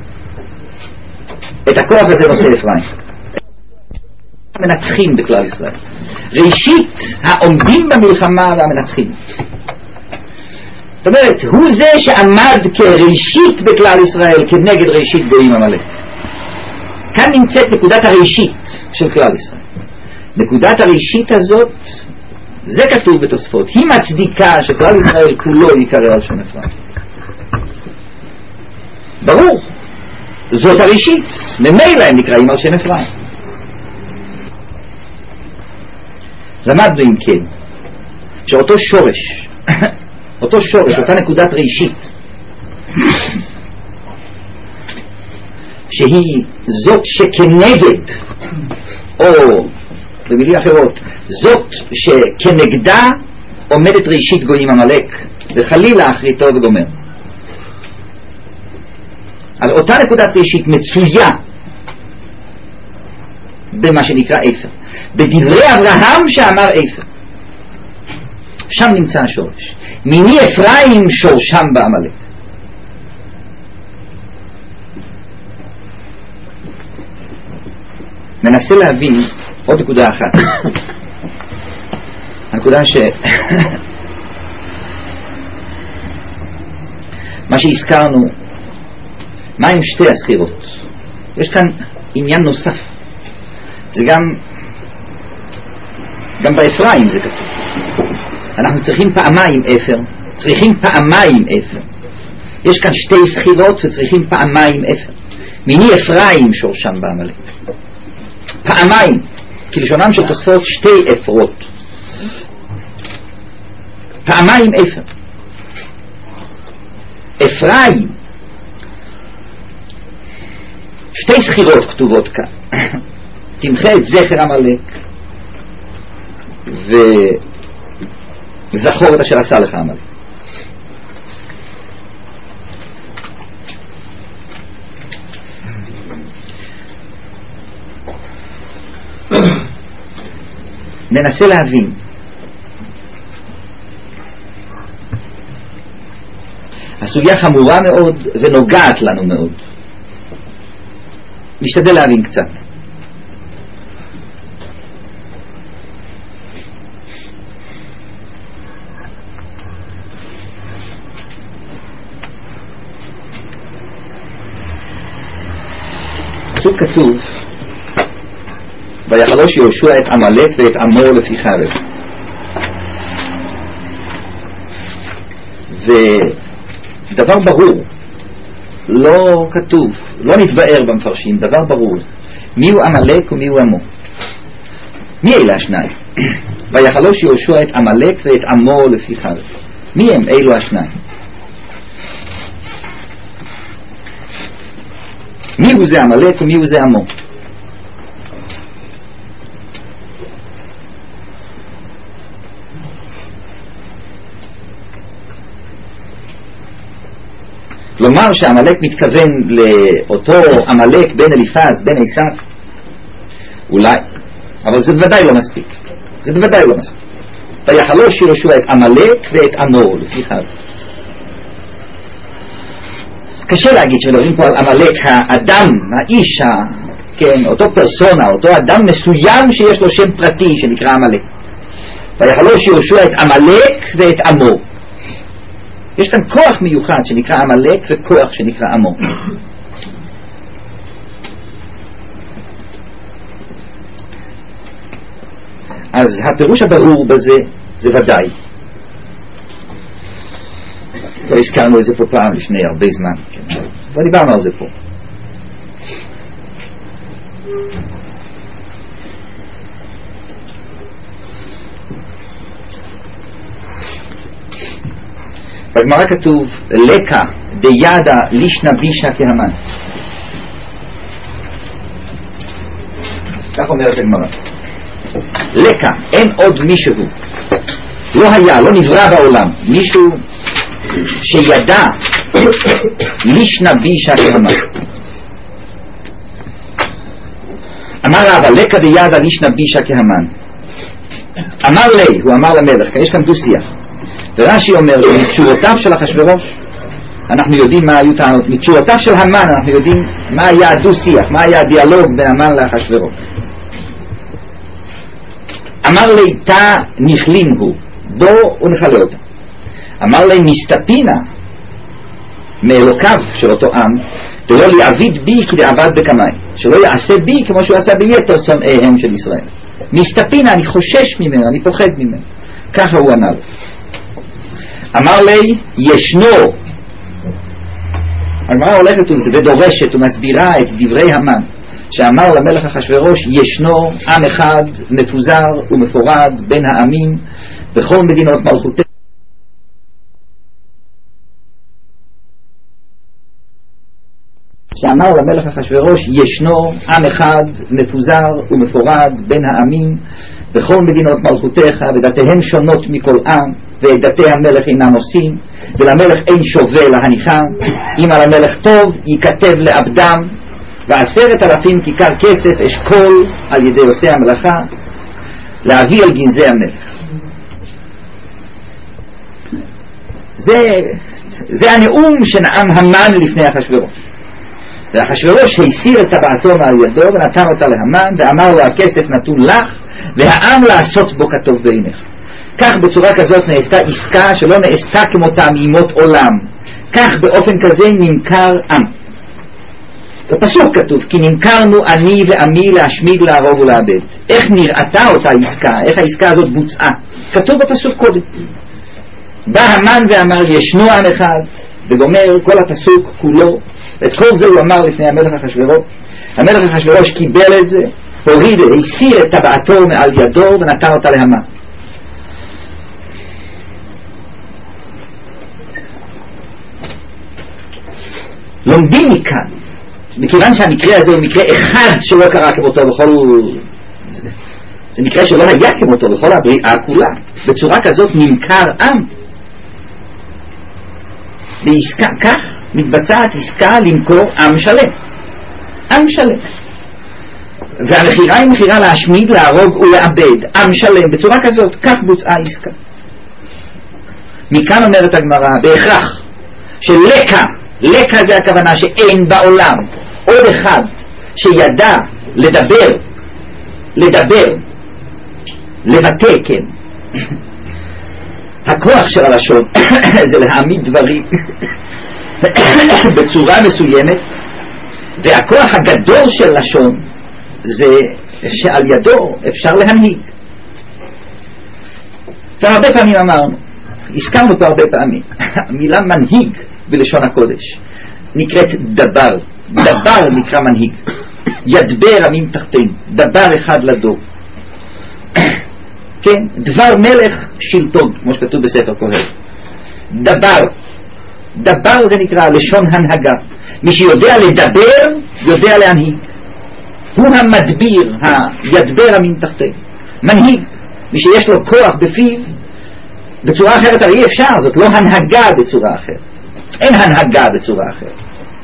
את הכוח הזה נושא אפרים. מנצחים בכלל ישראל, ראשית העומדים במלחמה והמנצחים. זאת אומרת, הוא זה שעמד כראשית בכלל ישראל כנגד ראשית גויים עמלק. כאן נמצאת נקודת הראשית של כלל ישראל. נקודת הראשית הזאת, זה כתוב בתוספות, היא מצדיקה שכלל ישראל כולו יקרא על שם אפרים. ברור, זאת הראשית, ממילא הם נקראים על שם אפרים. למדנו אם כן שאותו שורש, אותה נקודת ראשית שהיא זאת שכנגד, או במילים אחרות זאת שכנגדה עומדת ראשית גויים עמלק וחלילה אחריתו וגומר. אז אותה נקודת ראשית מצויה במה שנקרא אפר, בדברי אברהם שאמר אפר. שם נמצא השורש. מיני אפרים שורשם בעמלק. ננסה להבין עוד נקודה אחת. הנקודה מה שהזכרנו, מה עם שתי הסחירות? יש כאן עניין נוסף. זה גם באפרים זה כתוב. אנחנו צריכים פעמיים אפר. יש כאן שתי סחירות וצריכים פעמיים אפר. מיני אפרים שורשם בעמלק. פעמיים, כלשונם של תוספות שתי אפרות. פעמיים אפר. אפרים שתי סחירות כתובות כאן. תמחה את זכר עמלק וזכור את אשר עשה לך עמלק. ננסה להבין. הסוגיה חמורה מאוד ונוגעת לנו מאוד. נשתדל להבין קצת. פסוק כתוב ויחלוש יהושע את עמלק ואת עמו לפי חרב. ודבר ברור, לא כתוב, לא נתבאר במפרשים, דבר ברור, מי הוא עמלק ומי הוא עמו. מי אלה השניים? ויחלוש יהושע את עמלק ואת עמו לפי חרב. מי הם אלו השניים? מי הוא זה עמלק ומי הוא זה עמו? לומר שעמלק מתכוון לאותו עמלק בן אליפז, בן עשיו, אולי, אבל זה בוודאי לא מספיק. זה בוודאי לא מספיק. ויחלוש יהושע את עמלק ואת עמו לפי חרב. קשה להגיד שמדברים פה על עמלק, האדם, האיש, כן, אותו פרסונה, אותו אדם מסוים שיש לו שם פרטי שנקרא עמלק. ויחלוש יהושע את עמלק ואת עמו. יש כאן כוח מיוחד שנקרא עמלק וכוח שנקרא עמו. אז הפירוש הברור בזה זה ודאי. לא הזכרנו את זה פה פעם לפני הרבה זמן, כן. אבל דיברנו על זה פה. בגמרא כתוב לקה דידה לישנה בישה כהמן. כך אומרת הגמרא. לקה, אין עוד מישהו, לא היה, לא נברא בעולם מישהו שידע לישנה בישה כהמן. אמר רבא לקה דידה לישנה בישה כהמן. אמר לי, הוא אמר למלך, יש כאן דו שיח. ורש"י אומר מתשורותיו של אחשוורוש אנחנו יודעים מה היו טענות, מתשורותיו של המן אנחנו יודעים מה היה הדו-שיח, מה היה הדיאלוג בין המן לאחשוורוש. אמר לי תא נכלין הוא, בוא ונכלה אותה. אמר לי מסתפינה מאלוקיו של אותו עם ולא להעביד בי כדעבד בקמאי, שלא יעשה בי כמו שהוא עשה ביתר שונאיהם של ישראל. מסתפינה, אני חושש ממנו, אני פוחד ממנו. ככה הוא ענה לו. אמר לי ישנו. הגמרא הולכת ודורשת ומסבירה את דברי המן שאמר למלך אחשוורוש ישנו עם אחד מפוזר ומפורד בין העמים בכל מדינות מלכותיו, שאמר למלך אחשוורוש ישנו עם אחד מפוזר ומפורד בין העמים בכל מדינות מלכותיך ודתיהם שונות מכל עם ואת דתי המלך אינם עושים ולמלך אין שווה להניחם. אם על המלך טוב ייכתב לעבדם 10,000 כיכר כסף אשכול על ידי עושי המלאכה להביא על גנזי המלך. זה הנאום שנאם המן לפני אחשוורוש. ואחשוורוש הסיר את טבעתו מעל ידו ונתן אותה להמן ואמר לו הכסף נתון לך והעם לעשות בו כטוב בעיניך. כך בצורה כזאת נעשתה עסקה שלא נעשתה כמותה מימות עולם. כך באופן כזה נמכר עם. בפסוק כתוב כי נמכרנו אני ועמי להשמיד להרוג ולאבד. איך נראתה אותה עסקה, איך העסקה הזאת בוצעה, כתוב בפסוק קודם. בא המן ואמר ישנו עם אחד וגומר כל הפסוק כולו. את כל זה הוא אמר לפני המלך אחשוורוש. המלך אחשוורוש קיבל את זה, הוריד, הסיר את טבעתו מעל ידו ונתן אותה להמן. לומדים מכאן מכיוון שהמקרה הזה הוא מקרה אחד שלא קרה כמותו בכל... זה מקרה שלא היה כמותו בכל הבריאה כולה. בצורה כזאת נמכר עם. בעסקה, כך מתבצעת עסקה למכור עם שלם. עם שלם. והמחירה היא מחירה להשמיד, להרוג ולאבד עם שלם. בצורה כזאת, כך בוצעה עסקה. מכאן אומרת הגמרא, בהכרח, שלקה, לקה זה הכוונה שאין בעולם עוד אחד שידע לדבר, לבטא, כן. הכוח של הלשון זה להעמיד דברים בצורה מסוימת, והכוח הגדול של לשון זה שעל ידו אפשר להנהיג. והרבה פעמים אמרנו, הזכרנו פה הרבה פעמים, המילה מנהיג בלשון הקודש נקראת דבר. דבר נקרא מנהיג. ידבר עמים תחתינו, דבר אחד לדור. כן, דבר מלך שלטון, כמו שכתוב בספר קהלת. דבר זה נקרא לשון הנהגה. מי שיודע לדבר יודע להנהיג. הוא המדביר, הידבר עמים תחתינו. מנהיג, מי שיש לו כוח בפיו. בצורה אחרת הרי אפשר, זאת לא הנהגה בצורה אחרת. אין הנהגה בצורה אחרת.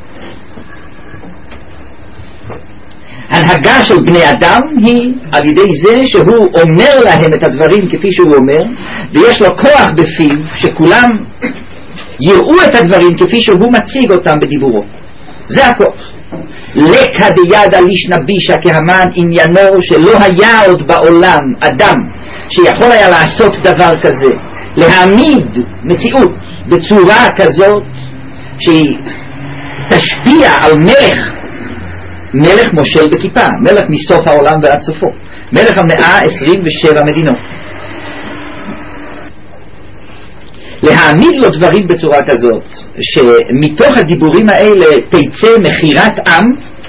הנהגה של בני אדם היא על ידי זה שהוא אומר להם את הדברים כפי שהוא אומר, ויש לו כוח בפיו שכולם יראו את הדברים כפי שהוא מציג אותם בדיבורו. זה הכוח. לקה דידה לישנא בישא כהמן, עניינו שלא היה עוד בעולם אדם שיכול היה לעשות דבר כזה, להעמיד מציאות בצורה כזאת שהיא תשפיע על מלך מושל בכיפה, מלך מסוף העולם ועד סופו, מלך 127 מדינות. להעמיד לו דברים בצורה כזאת שמתוך הדיבורים האלה תצא מחירת עם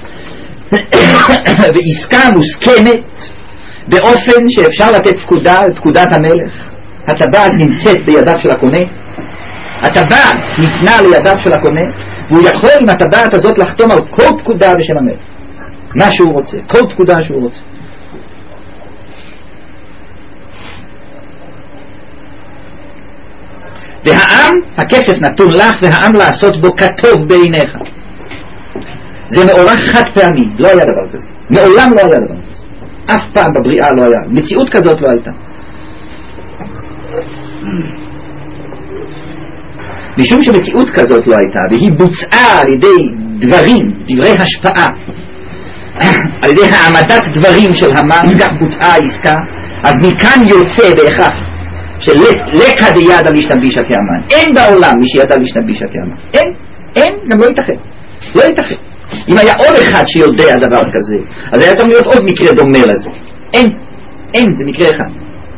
ועסקה מוסכמת באופן שאפשר לתת פקודה, את פקודת המלך. הטבעת נמצאת בידיו של הקונה, הטבעת ניתנה לידיו של הקונה, והוא יכול עם הטבעת הזאת לחתום על כל פקודה בשם המלך, מה שהוא רוצה, כל פקודה שהוא רוצה. והעם, הכסף נתון לך, והעם לעשות בו כטוב בעיניך. זה מאורע חד פעמי, לא היה דבר כזה, מעולם לא היה דבר כזה, אף פעם בבריאה לא היה, מציאות כזאת לא הייתה. משום שמציאות כזאת לא הייתה, והיא בוצעה על ידי דברי השפעה, על ידי העמדת דברים של המן, כך בוצעה העסקה. אז מכאן יוצא בהכרח שלקה דידה לישנא בישא כהמן. אין בעולם מי שידע לישנא בישא כהמן. אין, גם לא ייתכן. לא ייתכן. אם היה עוד אחד שיודע דבר כזה, אז היה צריך להיות עוד מקרה דומה לזה. אין, זה מקרה אחד.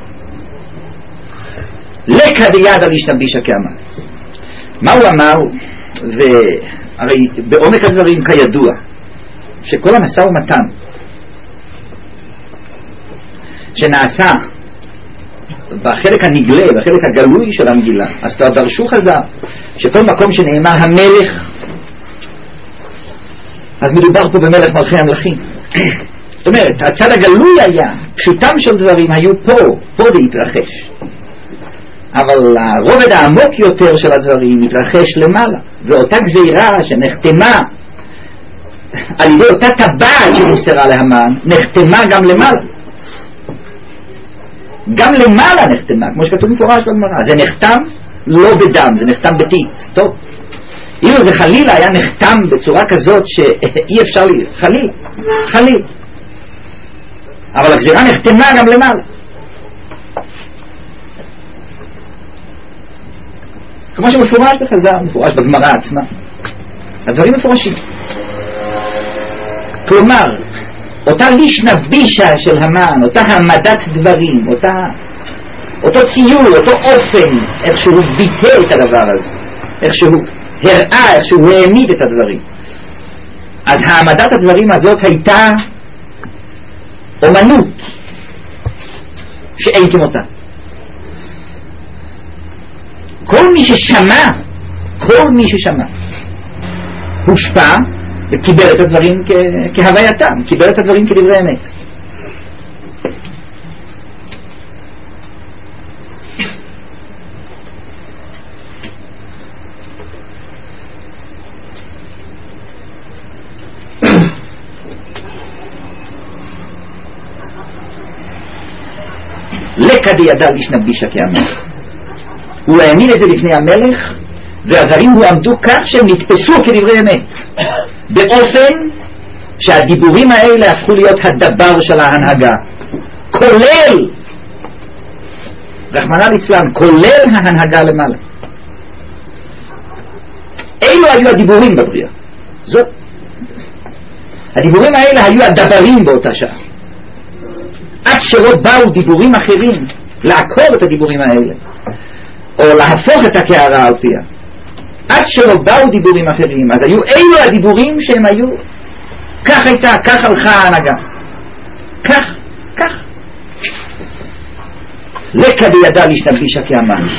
לקה דידה לישנא בישא כהמן. מה הוא אמר? והרי בעומק הדברים כידוע שכל המשא ומתן שנעשה בחלק הנגלה, בחלק הגלוי של המגילה, אז כבר דרשו חז"ל שכל מקום שנאמר המלך, אז מדובר פה במלך מלכי המלכים. זאת אומרת, הצד הגלוי היה, פשוטם של דברים היו פה זה התרחש. אבל הרובד העמוק יותר של הדברים מתרחש למעלה, ואותה גזירה שנחתמה על ידי אותה טבעת שנמסרה להמן נחתמה גם למעלה. גם למעלה נחתמה, כמו שכתוב מפורש בגמרא. זה נחתם לא בדם, זה נחתם בתית. טוב, אילו זה חלילה היה נחתם בצורה כזאת שאי אפשר חלילה, אבל הגזירה נחתמה גם למעלה, כמו שמפורש בחז"ל, מפורש בגמרא עצמה. הדברים מפורשים. כלומר, אותה לישנא בישא של המן, אותה העמדת דברים, אותו ציור, אותו אופן, איך שהוא ביטא את הדבר הזה, איך שהוא הראה, איך שהוא העמיד את הדברים. אז העמדת הדברים הזאת הייתה אומנות שאין כמותה. כל מי ששמע הושפע וקיבל את הדברים כהווייתם, קיבל את הדברים כדברי אמת. לקה בידל איש נבישה כאמר. הוא האמין את זה לפני המלך, והדברים הועמדו כך שהם נתפסו כדברי אמת, באופן שהדיבורים האלה הפכו להיות הדבר של ההנהגה, כולל רחמנא ליצלן, כולל ההנהגה למעלה. אלו היו הדיבורים בבריאה. זאת הדיבורים האלה היו הדברים באותה שעה, עד שלא באו דיבורים אחרים לעקור את הדיבורים האלה או להפוך את הקערה על פיה. עד שלא באו דיבורים אחרים, אז היו אלו הדיבורים שהם היו, כך הייתה, כך הלכה ההנהגה, כך לקה בידה להשתלבישה כאמן.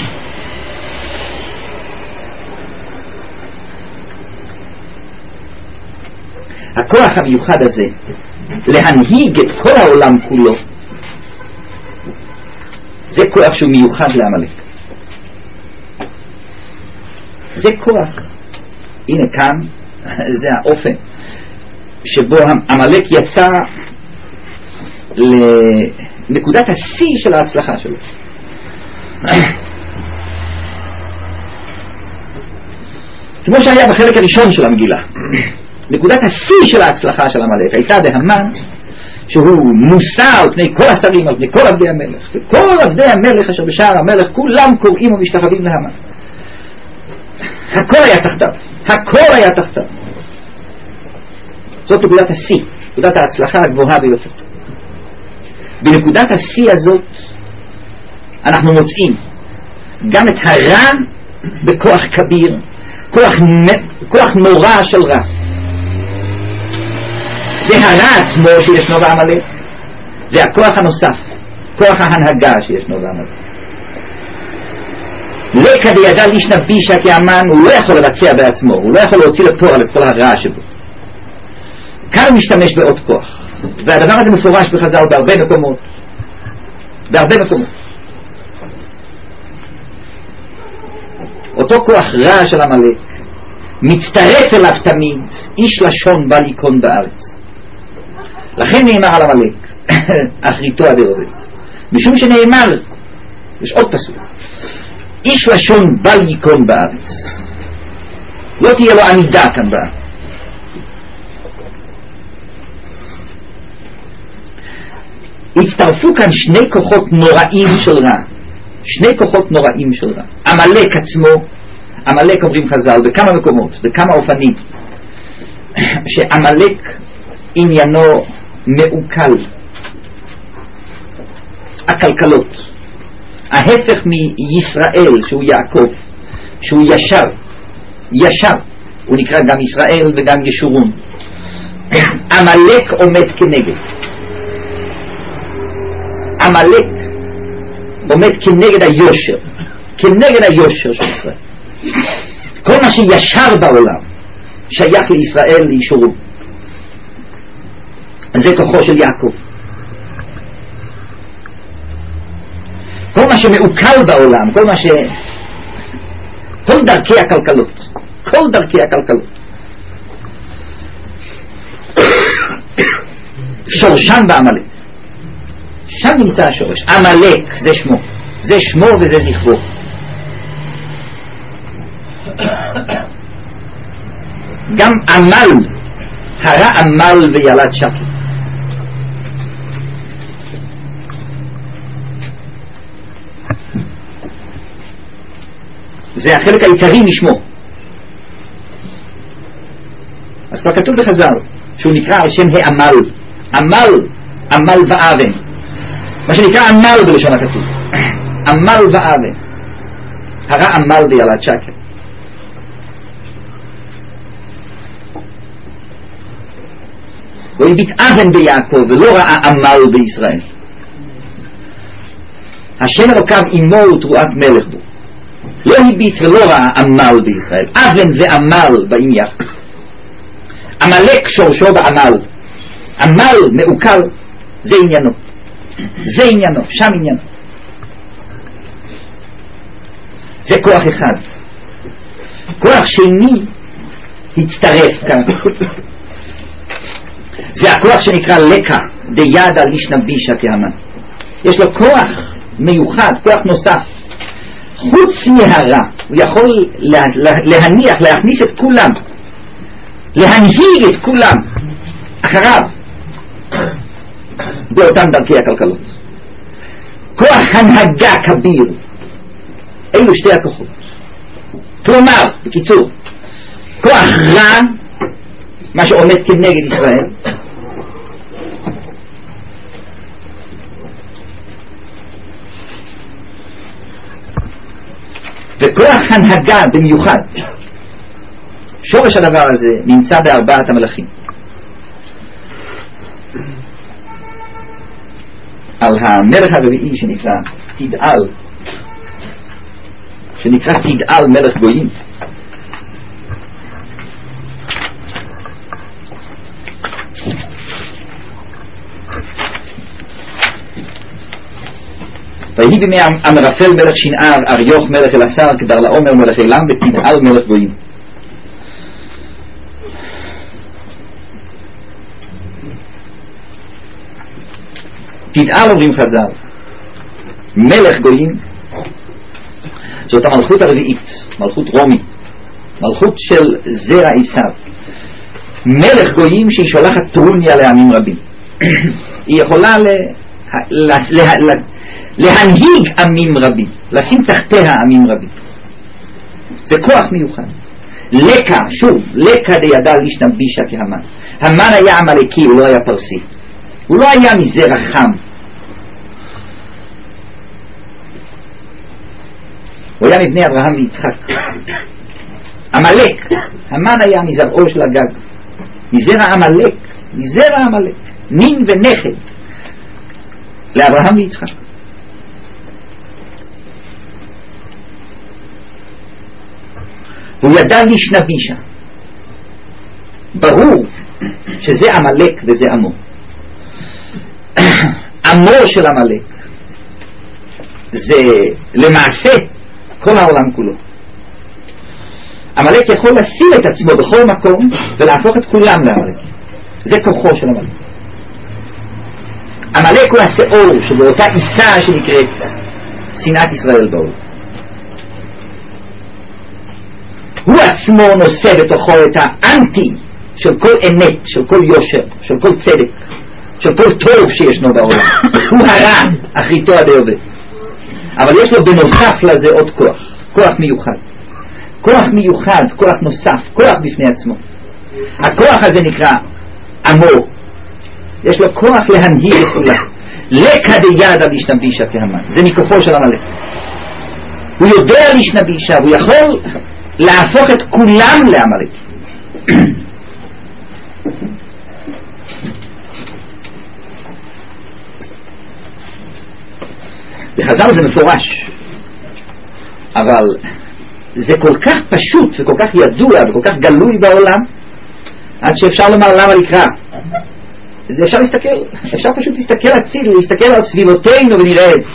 הכוח המיוחד הזה להנהיג את כל העולם כולו, זה כוח שהוא מיוחד לעמלק. זה כוח. הנה כאן זה האופן שבו עמלק יצא לנקודת השיא של ההצלחה שלו. כמו שהיה בחלק הראשון של המגילה, נקודת השיא של ההצלחה של עמלק הייתה בהמן, שהוא מוסר על פני כל השרים, על פני כל עבדי המלך, וכל עבדי המלך אשר בשער המלך כולם קוראים ומשתחווים להמן. הכל היה תחתיו, הכל היה תחתיו. זאת נקודת השיא, נקודת ההצלחה הגבוהה ביותר. בנקודת השיא הזאת אנחנו מוצאים גם את הרע בכוח כביר, כוח נורא של רע. זה הרע עצמו שישנו בעמלק, זה הכוח הנוסף, כוח ההנהגה שישנו בעמלק. לקה בידה איש נבישה כאמן, הוא לא יכול לבצע בעצמו, הוא לא יכול להוציא לפועל את כל הרע שבו. כאן הוא משתמש בעוד כוח, והדבר הזה מפורש בחז"ל בהרבה מקומות, אותו כוח רע של עמלק מצטרף אליו תמיד איש לשון בא ליכון בארץ. לכן נאמר על עמלק אחריתו עד ערבת, משום שנאמר, יש עוד פסוק, איש לשון בא ליכון בארץ, לא תהיה לו עמידה כאן בארץ. הצטרפו כאן שני כוחות נוראים של רע, עמלק עצמו, עמלק אומרים חז"ל בכמה מקומות, בכמה אופנים, שעמלק עניינו מעוקל, הכלכלות, ההפך מישראל שהוא יעקב, שהוא ישר, הוא נקרא גם ישראל וגם ישורון. עמלק עומד כנגד, עמלק עומד כנגד היושר, של ישראל. כל מה שישר בעולם שייך לישראל, לישורון. זה כוחו של יעקב. כל מה שמעוקל בעולם, כל דרכי הכלכלות, שורשם בעמלק. שם נמצא השורש. עמלק זה שמו וזה זכרו. גם עמל, הרע עמל וילד שקי. זה החלק העיקרי משמו. אז כבר כתוב בחז"ל שהוא נקרא על שם העמל, עמל ואבן, מה שנקרא עמל בלשון הכתוב, עמל ואבן, הרע עמל וילד שקר. הוא הביט אבן ביעקב ולא ראה עמל בישראל. השם אלוקיו עמו ותרועת מלך בו, לא הביט ולא ראה עמל בישראל. אבן ועמל באים יחד. עמלק שורשו בעמל, עמל מעוקל, זה עניינו, זה עניינו, שם עניינו. זה כוח אחד. כוח שני הצטרף כאן, זה הכוח שנקרא לקה דיד על איש נבישה כהמן. יש לו כוח מיוחד, כוח נוסף, חוץ מהרע. הוא יכול להניח, להכניס את כולם, להנהיג את כולם אחריו באותן דרכי הכלכלות. כוח הנהגה כביר. אלו שתי הכוחות. כלומר, בקיצור, כוח רע, מה שעומד כנגד ישראל, וכוח הנהגה במיוחד. שורש הדבר הזה נמצא בארבעת המלכים. על המלך הרביעי שנקרא תדעל מלך גויים. ויהי בימי אמרפל מלך שנער, אריוך מלך אלעשר, כדר לעומר מלך אילם, ותדעל מלך גויים. תדעל אומרים חז"ל, מלך גויים, זאת המלכות הרביעית, מלכות רומי, מלכות של זרע עשיו. מלך גויים שהיא שולחת טרוניה לעמים רבים. היא יכולה להנהיג עמים רבים, לשים תחתיה עמים רבים. זה כוח מיוחד. לקה, שוב, לקה דידה על איש נבישה כהמן. המן היה עמלקי, הוא לא היה פרסי, הוא לא היה מזרע חם, הוא היה מבני אברהם ויצחק. עמלק, המן היה מזרעו של הגג, מזרע עמלק, מזרע עמלק, נין ונכד לאברהם ויצחק. הוא ידע איש נבישה. ברור שזה עמלק וזה עמו. עמו של עמלק זה למעשה כל העולם כולו. עמלק יכול לשים את עצמו בכל מקום ולהפוך את כולם לעמלק. זה כוחו של עמלק. עמלק הוא השאור שבאותה עיסה שנקראת שנאת ישראל בעולם. הוא עצמו נושא בתוכו את האנטי של כל אמת, של כל יושר, של כל צדק, של כל טוב שישנו בעולם. הוא הרע, אחריתו עד עובד. אבל יש לו בנוסף לזה עוד כוח, כוח מיוחד. כוח מיוחד, כוח נוסף, כוח בפני עצמו. הכוח הזה נקרא עמו. יש לו כוח להנהיג את כולם. לקה דידה על איש נבישה כהמן. זה מכוחו של עמלק. הוא יודע על איש נבישה, והוא יכול להפוך את כולם לעמלק. בחז"ל זה מפורש, אבל זה כל כך פשוט וכל כך ידוע וכל כך גלוי בעולם, עד שאפשר לומר למה לקרא. זה אפשר פשוט להסתכל הציל, להסתכל על סביבותינו ונראה את זה.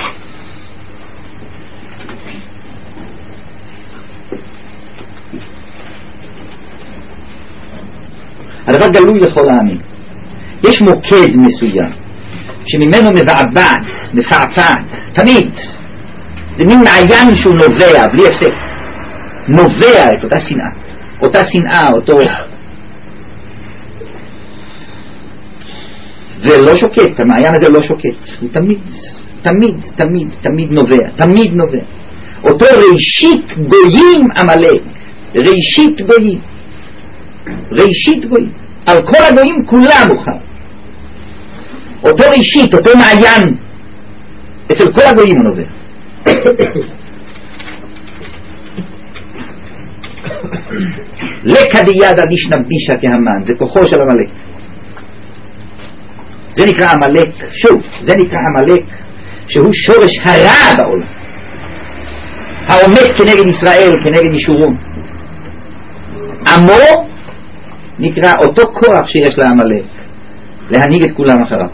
הדבר גלוי לכל העמים. יש מוקד מסוים שממנו מבעבעת, מפעפעת, תמיד. זה מין מעיין שהוא נובע, בלי הפסק. נובע את אותה שנאה. אותה שנאה, אותו... ולא שוקט, המעיין הזה לא שוקט. הוא תמיד, תמיד, תמיד, תמיד נובע. תמיד נובע. אותו ראשית גויים עמלק. ראשית גויים. ראשית גויים. על כל הגויים כולם הוא חל. אותו ראשית, אותו מעיין, אצל כל הגויים הוא נובע. לקה דידה על איש נבישה כהמן, זה כוחו של עמלק. זה נקרא עמלק, שוב, זה נקרא עמלק שהוא שורש הרע בעולם, העומד כנגד ישראל, כנגד ישורון. עמו נקרא אותו כוח שיש לעמלק להנהיג את כולם אחריו.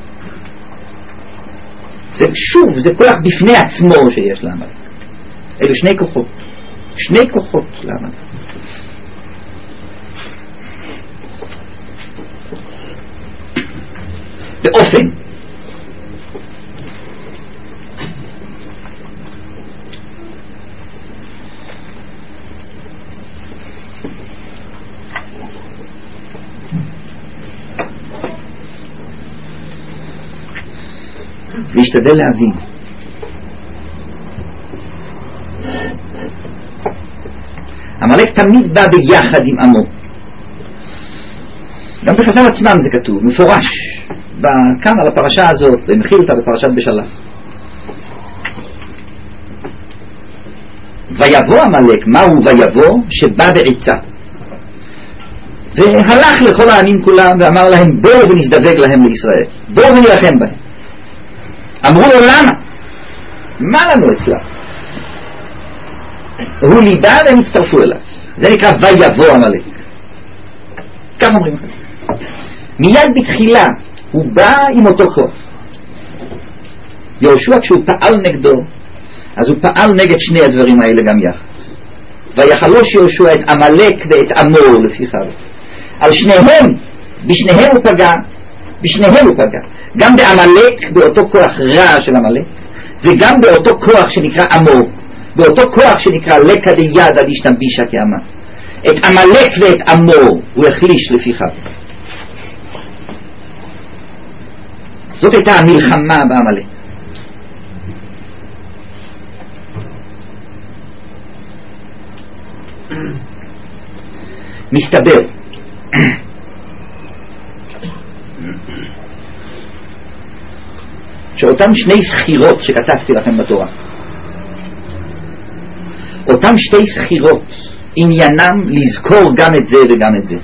זה שוב, זה כוח בפני עצמו שיש לעמלק. אלו שני כוחות, שני כוחות לעמלק. באופן להשתדל להבין עמלק תמיד בא ביחד עם עמו. גם בחז"ל עצמם זה כתוב מפורש כאן על הפרשה הזאת, ומכיל אותה בפרשת בשלח. ויבוא עמלק, מהו ויבוא? שבא בעצה והלך לכל העמים כולם ואמר להם בואו ונזדווג להם לישראל, בואו ונלחם בהם. אמרו לו למה? מה לנו אצלה? הוא ליבה והם הצטרפו אליו. זה נקרא ויבוא עמלק. כך אומרים לך. מיד בתחילה הוא בא עם אותו כוח. יהושע כשהוא פעל נגדו, אז הוא פעל נגד שני הדברים האלה גם יחד. ויחלוש יהושע את עמלק ואת עמו לפיכך. על שניהם, בשניהם הוא פגע, בשניהם הוא פגע. גם בעמלק, באותו כוח רע של עמלק, וגם באותו כוח שנקרא עמו, באותו כוח שנקרא לקה דידה להשתמבישה כאמה. את עמלק ואת עמו הוא החליש לפיכך. זאת הייתה המלחמה בעמלק. מסתבר שאותם שני סחירות שכתבתי לכם בתורה, אותם שתי סחירות עניינם לזכור גם את זה וגם את זה.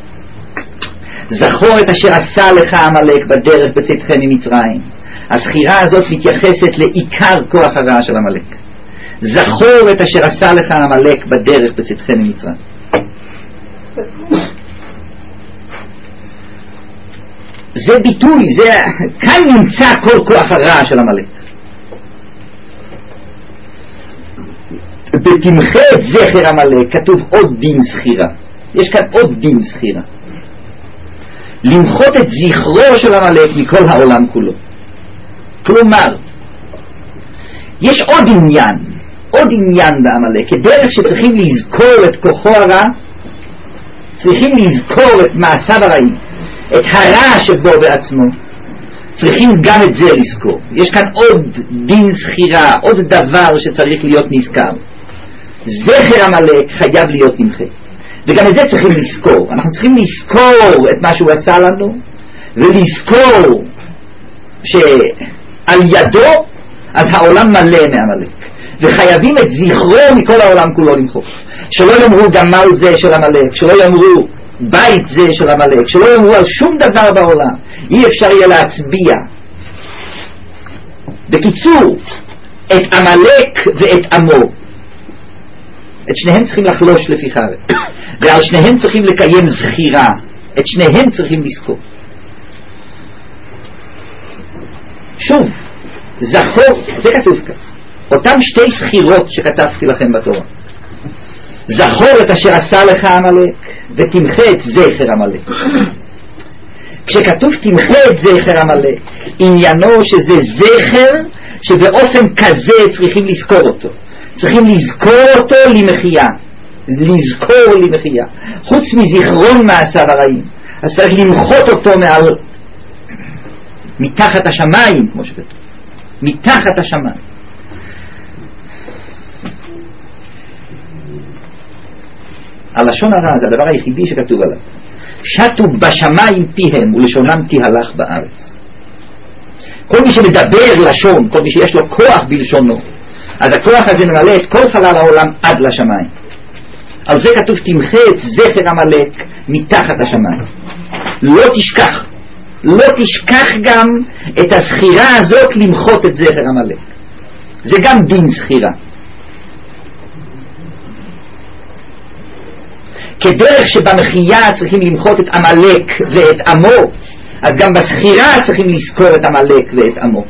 זכור את אשר עשה לך עמלק בדרך בצאתכם ממצרים. הסחירה הזאת מתייחסת לעיקר כוח הרע של עמלק. זכור את אשר עשה לך עמלק בדרך בצאתכם ממצרים. זה ביטוי, כאן נמצא כל כוח הרע של עמלק. בתמחה את זכר עמלק כתוב עוד דין סחירה. יש כאן עוד דין סחירה, למחות את זכרו של עמלק מכל העולם כולו. כלומר יש עוד עניין בעמלק, כדרך שצריכים לזכור את כוחו הרע, צריכים לזכור את מעשיו הרעים, את הרע שבו בעצמו, צריכים גם את זה לזכור. יש כאן עוד דין סחירה, עוד דבר שצריך להיות נזכר. זכר עמלק חייב להיות נמחה, וגם את זה צריכים לזכור. אנחנו צריכים לזכור את מה שהוא עשה לנו, ולזכור שעל ידו אז העולם מלא מעמלק, וחייבים את זכרו מכל העולם כולו למחוק. שלא יאמרו גמל זה של עמלק, שלא יאמרו בית זה של עמלק, שלא יאמרו על שום דבר בעולם. אי אפשר יהיה להצביע. בקיצור, את עמלק ואת עמו, את שניהם צריכים לחלוש לפיכך, ועל שניהם צריכים לקיים זכירה. את שניהם צריכים לזכור. שוב, זכור, זה כתוב כאן, אותם שתי זכירות שכתבתי לכם בתורה. זכור את אשר עשה לך עמלק, ותמחה את זכר עמלק. כשכתוב תמחה את זכר עמלק, עניינו שזה זכר שבאופן כזה צריכים לזכור אותו. צריכים לזכור אותו למחיה. לזכור למחיה. חוץ מזיכרון מעשיו הרעים, אז צריך למחות אותו מתחת השמיים, כמו שכתוב. מתחת השמיים. הלשון הרע זה הדבר היחידי שכתוב עליו. שטו בשמיים פיהם ולשונם תהלך בארץ. כל מי שמדבר לשון, כל מי שיש לו כוח בלשונו, אז הכוח הזה ממלא את כל חלל העולם עד לשמיים. על זה כתוב תמחה את זכר עמלק מתחת השמיים. לא תשכח גם את הסחירה הזאת למחות את זכר עמלק. זה גם דין סחירה. כדרך שבמחייה צריכים למחות את עמלק ואת עמו, אז גם בסחירה צריכים לזכור את עמלק ואת עמו.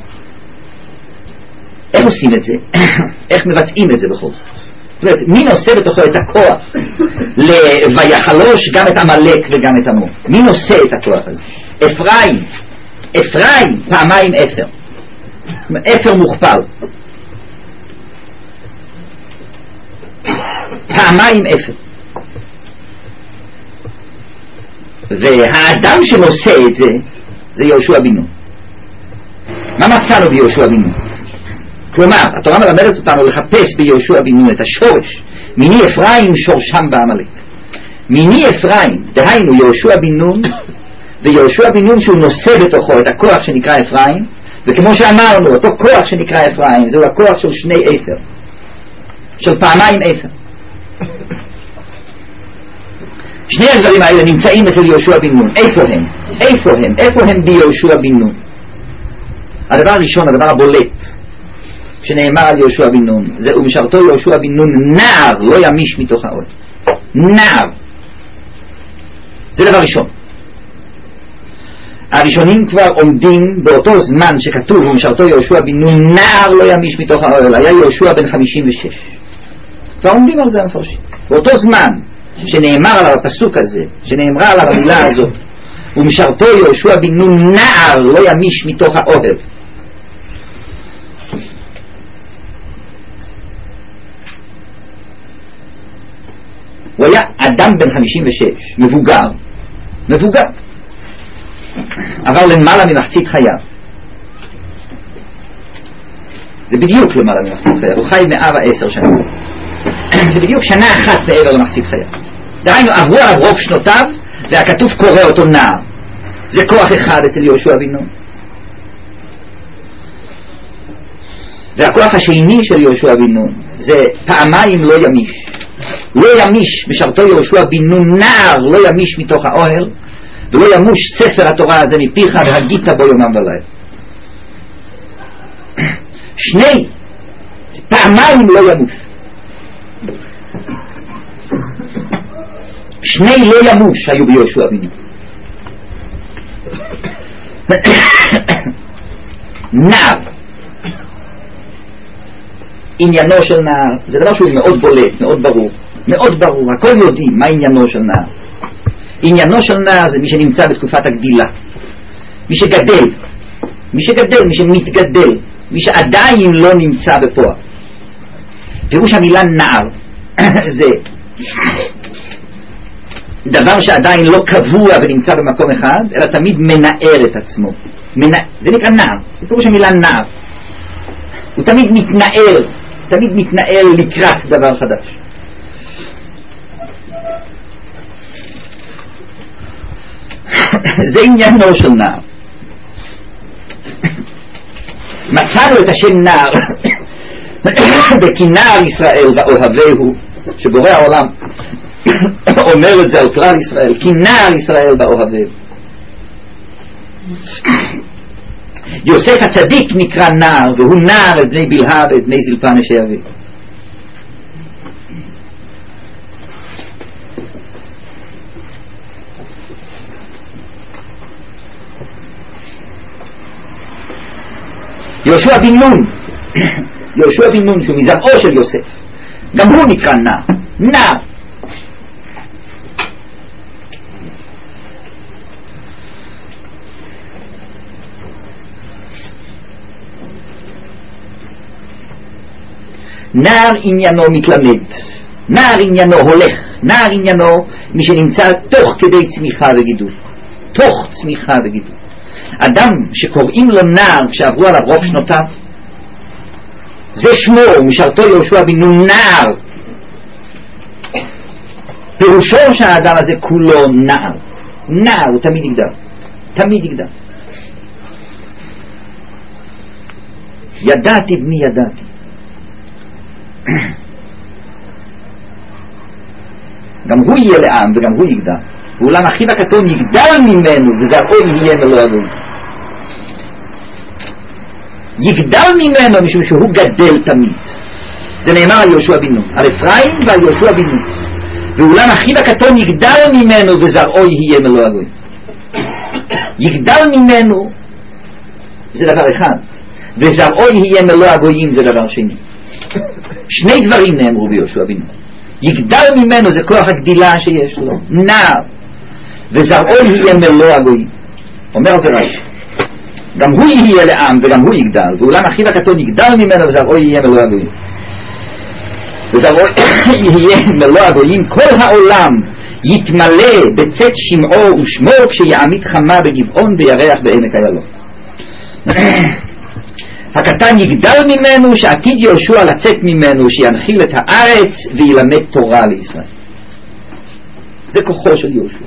איך עושים את זה? איך מבצעים את זה בכל זאת? זאת אומרת, מי נושא בתוכו את הכוח ויחלוש גם את עמלק וגם את עמו? מי נושא את הכוח הזה? אפרים פעמיים אפר, אפר מוכפל, פעמיים אפר. והאדם שנושא את זה זה יהושע בן נון. מה מצאנו ביהושע בן נון? כלומר, התורה מלמדת אותנו לחפש ביהושע בן נון את השורש. מיני אפרים שורשם בעמלק. מיני אפרים, דהיינו יהושע בן נון, ויהושע בן נון שהוא נושא בתוכו את הכוח שנקרא אפרים, וכמו שאמרנו, אותו כוח שנקרא אפרים זהו הכוח של שני אפר, של פעמיים אפר. שני הדברים האלה נמצאים אצל יהושע בן נון. איפה הם ביהושע בן נון? הדבר הראשון, הדבר הבולט שנאמר על יהושע בן נון, זה ומשרתו יהושע בן נון נער לא ימיש מתוך האוהל. נער, זה דבר ראשון. הראשונים כבר עומדים באותו זמן שכתוב ומשרתו יהושע בן נון נער לא ימיש מתוך האוהל, היה יהושע בן 56. כבר עומדים על זה המפרשים. באותו זמן שנאמר עליו הפסוק הזה, שנאמרה עליו המילה הזאת, ומשרתו יהושע בן נון נער לא ימיש מתוך האוהל, הוא היה אדם בן 56, מבוגר, עבר למעלה ממחצית חייו. זה בדיוק למעלה ממחצית חייו, הוא חי 110 שנים. זה בדיוק שנה אחת מעבר למחצית חייו. דהיינו, עברו עליו רוב שנותיו, והכתוב קורא אותו נער. זה כוח אחד אצל יהושע בן נון. והכוח השני של יהושע בן נון זה פעמיים לא ימיש. לא ימיש, משרתו יהושע בן נון נער לא ימיש מתוך האוהל, ולא ימוש ספר התורה הזה מפיך והגית בו יומם ולילה. שני, פעמיים לא ימוש. שני לא ימוש היו ביהושע בן נון. נער, עניינו של נער זה דבר שהוא מאוד בולט, מאוד ברור, הכל יודעים מה עניינו של נער. עניינו של נער זה מי שנמצא בתקופת הגדילה, מי שגדל, מי שמתגדל, מי שעדיין לא נמצא בפועל. פירוש המילה נער זה דבר שעדיין לא קבוע ונמצא במקום אחד, אלא תמיד מנער את עצמו. זה נקרא נער, זה פירוש המילה נער. הוא תמיד מתנער לקראת דבר חדש. זה עניינו של נער. מצאנו את השם נער בכנער ישראל ואוהבהו, שבורא העולם אומר את זה על כלל ישראל, כנער ישראל ואוהבהו. יוסף הצדיק נקרא נער, והוא נער את בני בלהה ואת בני זלפה נשי אביו. יהושע בן נון שהוא מזרעו של יוסף, גם הוא נקרא נער. נער עניינו מתלמד, נער עניינו הולך, נער עניינו מי שנמצא תוך כדי צמיחה וגידול. אדם שקוראים לו נער כשעברו עליו רוב שנותיו, זה שמו, משרתו יהושע בן נון נער. פירושו שהאדם הזה כולו נער, הוא תמיד יגדל. ידעתי בני ידעתי. גם הוא יהיה לעם וגם הוא יגדל, ואולם אחיו הקטון יגדל ממנו וזרעו יהיה מלוא אדון. יגדל ממנו משום שהוא גדל תמיד. זה נאמר על יהושע בן נון, על אפרים ועל יהושע בן נון. ואולם אחיו הקטון יגדל ממנו וזרעו יהיה מלוא הגויים. יגדל ממנו זה דבר אחד, וזרעו יהיה מלוא הגויים זה דבר שני. שני דברים נאמרו ביהושע בן נון. יגדל ממנו זה כוח הגדילה שיש לו, נער, וזרעו יהיה מלוא הגויים. אומר זה רש"י, גם הוא יהיה לעם וגם הוא יגדל, ואולם אחיו הקטון יגדל ממנו וזרעו יהיה מלוא הגויים. וזרעו יהיה מלוא הגויים, כל העולם יתמלא בצאת שמעו ושמו כשיעמיד חמה בגבעון וירח בעמק איילון. הקטן יגדל ממנו שעתיד יהושע לצאת ממנו, שינחיל את הארץ וילמד תורה לישראל. זה כוחו של יהושע.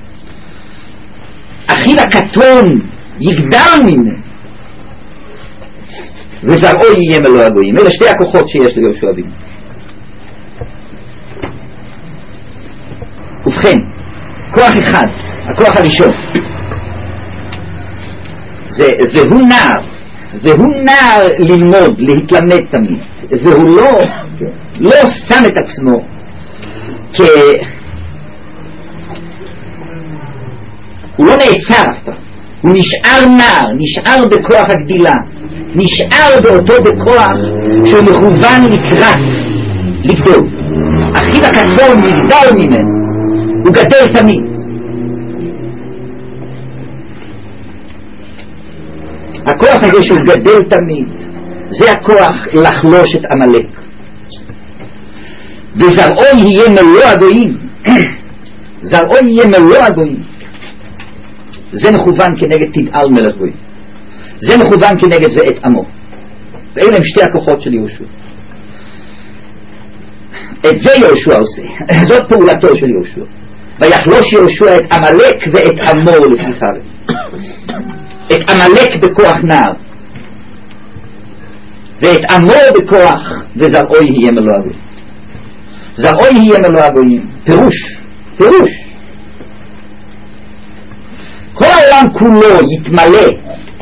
אחיו הקטון יגדל ממנו וזרעו יהיה מלוא הגויים. אלה שתי הכוחות שיש ליהושע בן נון. ובכן, כוח אחד, הכוח הראשון, והוא נער, והוא נער ללמוד, להתלמד תמיד, והוא לא שם את עצמו הוא לא נעצר אף פעם, הוא נשאר נער, נשאר בכוח הגדילה, נשאר באותו בכוח שהוא מכוון לקראת לגדול. אחיו הקטון יגדל ממנו, הוא גדל תמיד. הכוח הזה שהוא גדל תמיד זה הכוח לחלוש את עמלק. וזרעו יהיה מלוא הגויים. זרעו יהיה מלוא הגויים. זה מכוון כנגד תגאל מלך גויים, זה מכוון כנגד ואת עמו. ואלה הם שתי הכוחות של יהושע. את זה יהושע עושה, זאת פעולתו של יהושע. ויחלוש יהושע את עמלק ואת עמו לפניכיו. את עמלק בכוח נער ואת עמו בכוח, וזרעו יהיה מלוא הגויים. זרעו יהיה מלוא הגויים פירוש כל העולם כולו יתמלא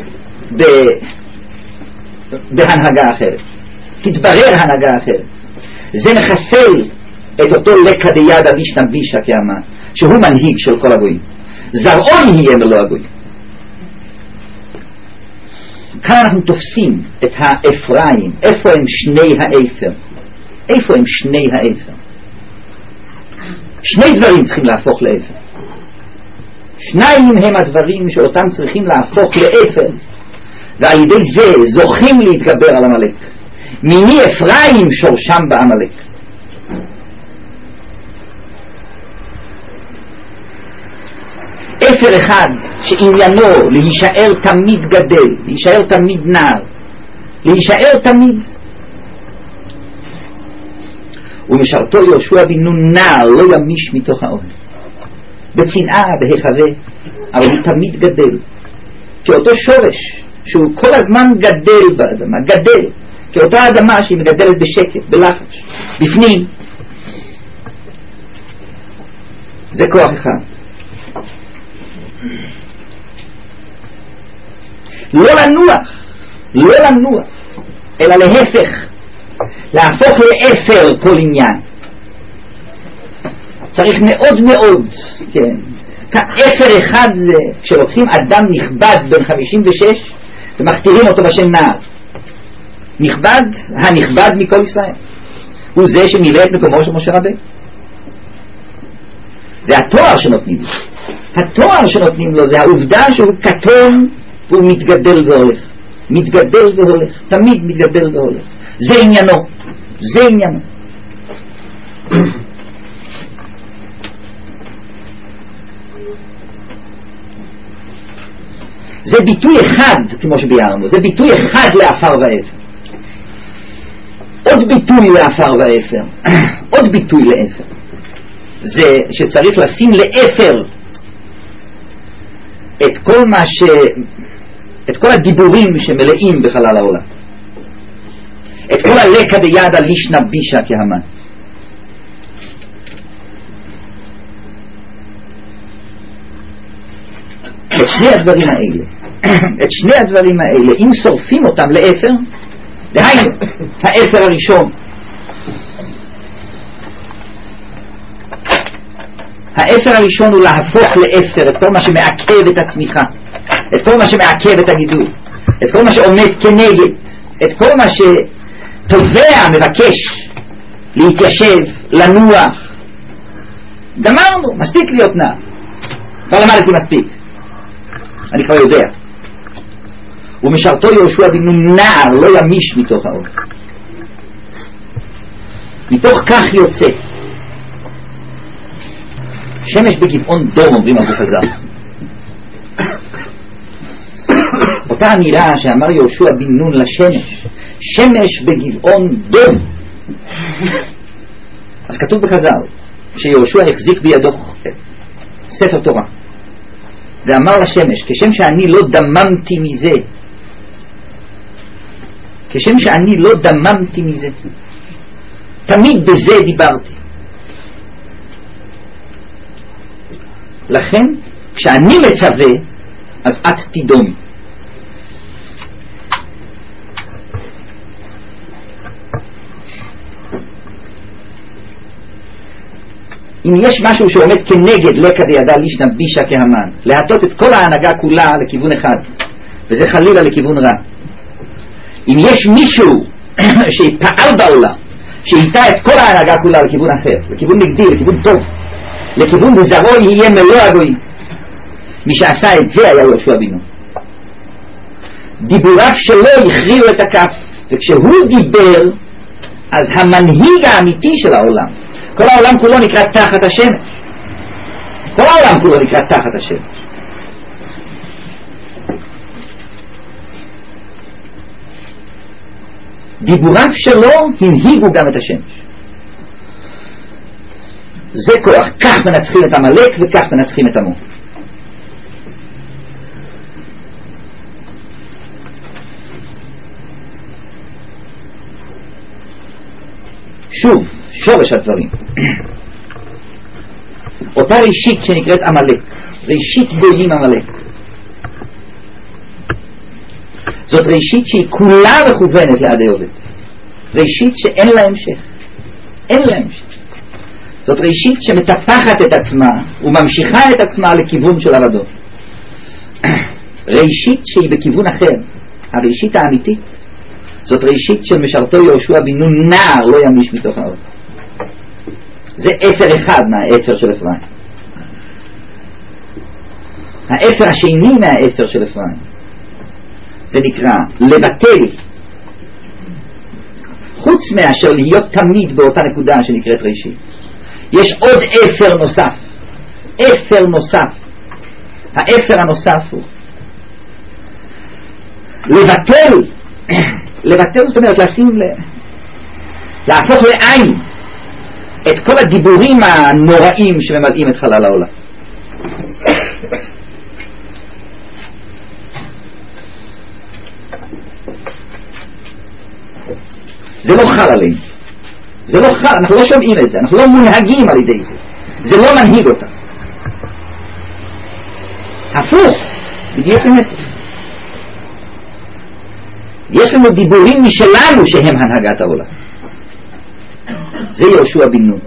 בהנהגה אחרת, תתברר הנהגה אחרת. זה מחסל את אותו לקה דיד אבישנא בישא כאמן, שהוא מנהיג של כל הגויים. זרעו יהיה מלוא הגויים. כאן אנחנו תופסים את האפרים. איפה הם שני האפר? איפה הם שני האפר? שני דברים צריכים להפוך לאפר. שניים הם הדברים שאותם צריכים להפוך לאפר, ועל ידי זה זוכים להתגבר על עמלק. מיני אפרים שורשם בעמלק. אפר אחד שעניינו להישאר תמיד גדל, להישאר תמיד נער, להישאר תמיד. ומשרתו יהושע בן נון נער לא ימיש מתוך האוהל, בצנעה, בהיחווה, אבל הוא תמיד גדל, כאותו שורש שהוא כל הזמן גדל באדמה, גדל, כאותה אדמה שהיא מגדלת בשקט, בלחש, בפנים. זה כוח אחד. לא לנוח, אלא להפך, להפוך לאפר כל עניין. צריך מאוד מאוד, כן. אפר אחד זה כשלוקחים אדם נכבד בן 56 ומכתירים אותו בשם נער. נכבד, הנכבד מכל ישראל, הוא זה שמילא את מקומו של משה רבנו. זה התואר שנותנים לו. התואר שנותנים לו זה העובדה שהוא קטון והוא מתגדל והולך, מתגדל והולך, תמיד מתגדל והולך. זה עניינו, זה עניינו. זה ביטוי אחד, כמו שביארנו, זה ביטוי אחד לאפר ואפר. עוד ביטוי לאפר ואפר, עוד ביטוי לאפר, זה שצריך לשים לאפר את כל הדיבורים שמלאים בחלל העולם, את כל הלקה דיד אבישנא בישא כהמן. את שני הדברים האלה, אם שורפים אותם לאפר, דהיינו, האפר הראשון האפר הראשון הוא להפוך לאפר את כל מה שמעכב את הצמיחה, את כל מה שמעכב את הגידול, את כל מה שעומד כנגד, את כל מה שתובע, מבקש להתיישב, לנוח. גמרנו, מספיק להיות נער. כבר למדתי מספיק, אני כבר יודע. ומשרתו יהושע בן נון נער לא ימיש מתוך האור. מתוך כך יוצא שמש בגבעון דום, אומרים אבו חז"ל. אותה אמירה שאמר יהושע בן נון לשמש, שמש בגבעון דום. אז כתוב בחז"ל שיהושע החזיק בידו ספר תורה ואמר לשמש, כשם שאני לא דממתי מזה, כשם שאני לא דממתי מזה, תמיד בזה דיברתי. לכן כשאני מצווה אז את תדומי. אם יש משהו שעומד כנגד לקה דידע לישנא בישא כהמן, להטות את כל ההנהגה כולה לכיוון אחד, וזה חלילה לכיוון רע. אם יש מישהו שפעל בעולם שהייתה את כל ההנהגה כולה לכיוון אחר, לכיוון נגדי, לכיוון טוב, לכיוון בזרוע יהיה מלוא הגויים, מי שעשה את זה היה יהושע בן נון. דיבוריו שלו הכריעו את הכף, וכשהוא דיבר אז המנהיג האמיתי של העולם, כל העולם כולו נקרא תחת השמש, כל העולם כולו נקרא תחת השמש. דיבוריו שלו הנהיגו גם את השמש. זה כוח. כך מנצחים את עמלק וכך מנצחים את עמו. שוב, שורש הדברים. אותה ראשית שנקראת עמלק, ראשית גויים עמלק, זאת ראשית שהיא כולה מכוונת לעדי עובד, ראשית שאין לה המשך, אין לה המשך. זאת ראשית שמטפחת את עצמה וממשיכה את עצמה לכיוון של עבדות. ראשית שהיא בכיוון אחר, הראשית האמיתית זאת ראשית של משרתו יהושע בן נון נער לא ימיש מתוך האור. זה אפר אחד מהאפר של אפרים. האפר השני מהאפר של אפרים זה נקרא לבטל, חוץ מאשר להיות תמיד באותה נקודה שנקראת ראשית. יש עוד אפר נוסף, אפר נוסף. האפר הנוסף הוא לבטל. לבטל זאת אומרת לשים להפוך לעין את כל הדיבורים הנוראים שממלאים את חלל העולם. זה לא חל עלינו, זה לא חל, אנחנו לא שומעים את זה, אנחנו לא מונהגים על ידי זה, זה לא מנהיג אותה. הפוך, בדיוק אמת. יש לנו דיבורים משלנו שהם הנהגת העולם. זה יהושע בן נון,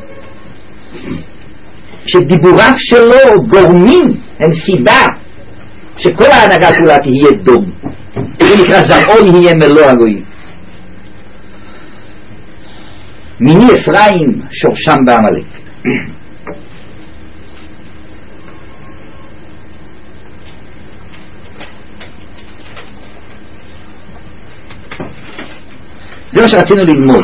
שדיבוריו שלו גורמים, הם סיבה שכל ההנהגה כולה תהיה דום. זה נקרא זרעו יהיה מלוא הגויים. מיני אפרים שורשם בעמלק. זה מה שרצינו ללמוד.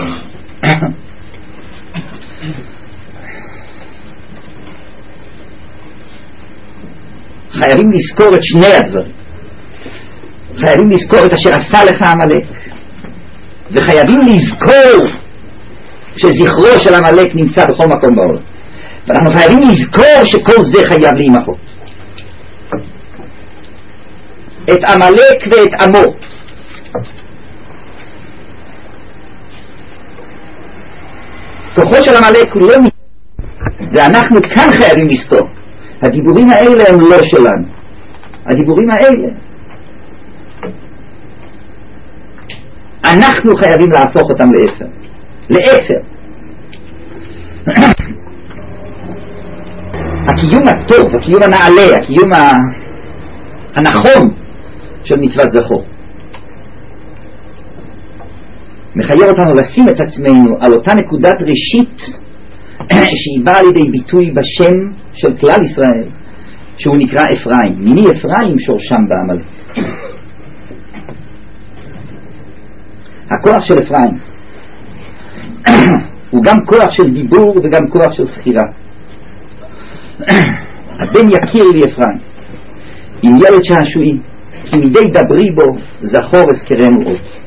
חייבים לזכור את שני הדברים. חייבים לזכור את אשר עשה לך עמלק, וחייבים לזכור שזכרו של עמלק נמצא בכל מקום בעולם, ואנחנו חייבים לזכור שכל זה חייב להימחות. את עמלק ואת עמו. כוחו של עמלק הוא לא ואנחנו כאן חייבים לזכור, הדיבורים האלה הם לא שלנו. הדיבורים האלה אנחנו חייבים להפוך אותם לאפר. לאפר. הקיום הטוב, הקיום הנעלה, הקיום הנכון של מצוות זכור מחייב אותנו לשים את עצמנו על אותה נקודת ראשית שהיא באה לידי ביטוי בשם של כלל ישראל שהוא נקרא אפרים. מיני אפרים שורשם בעמלק. הכוח של אפרים הוא גם כוח של דיבור וגם כוח של סחירה. הבן יכיר לי אפרים עם ילד שעשועים כי מדי דברי בו זכור אזכרנו עוד.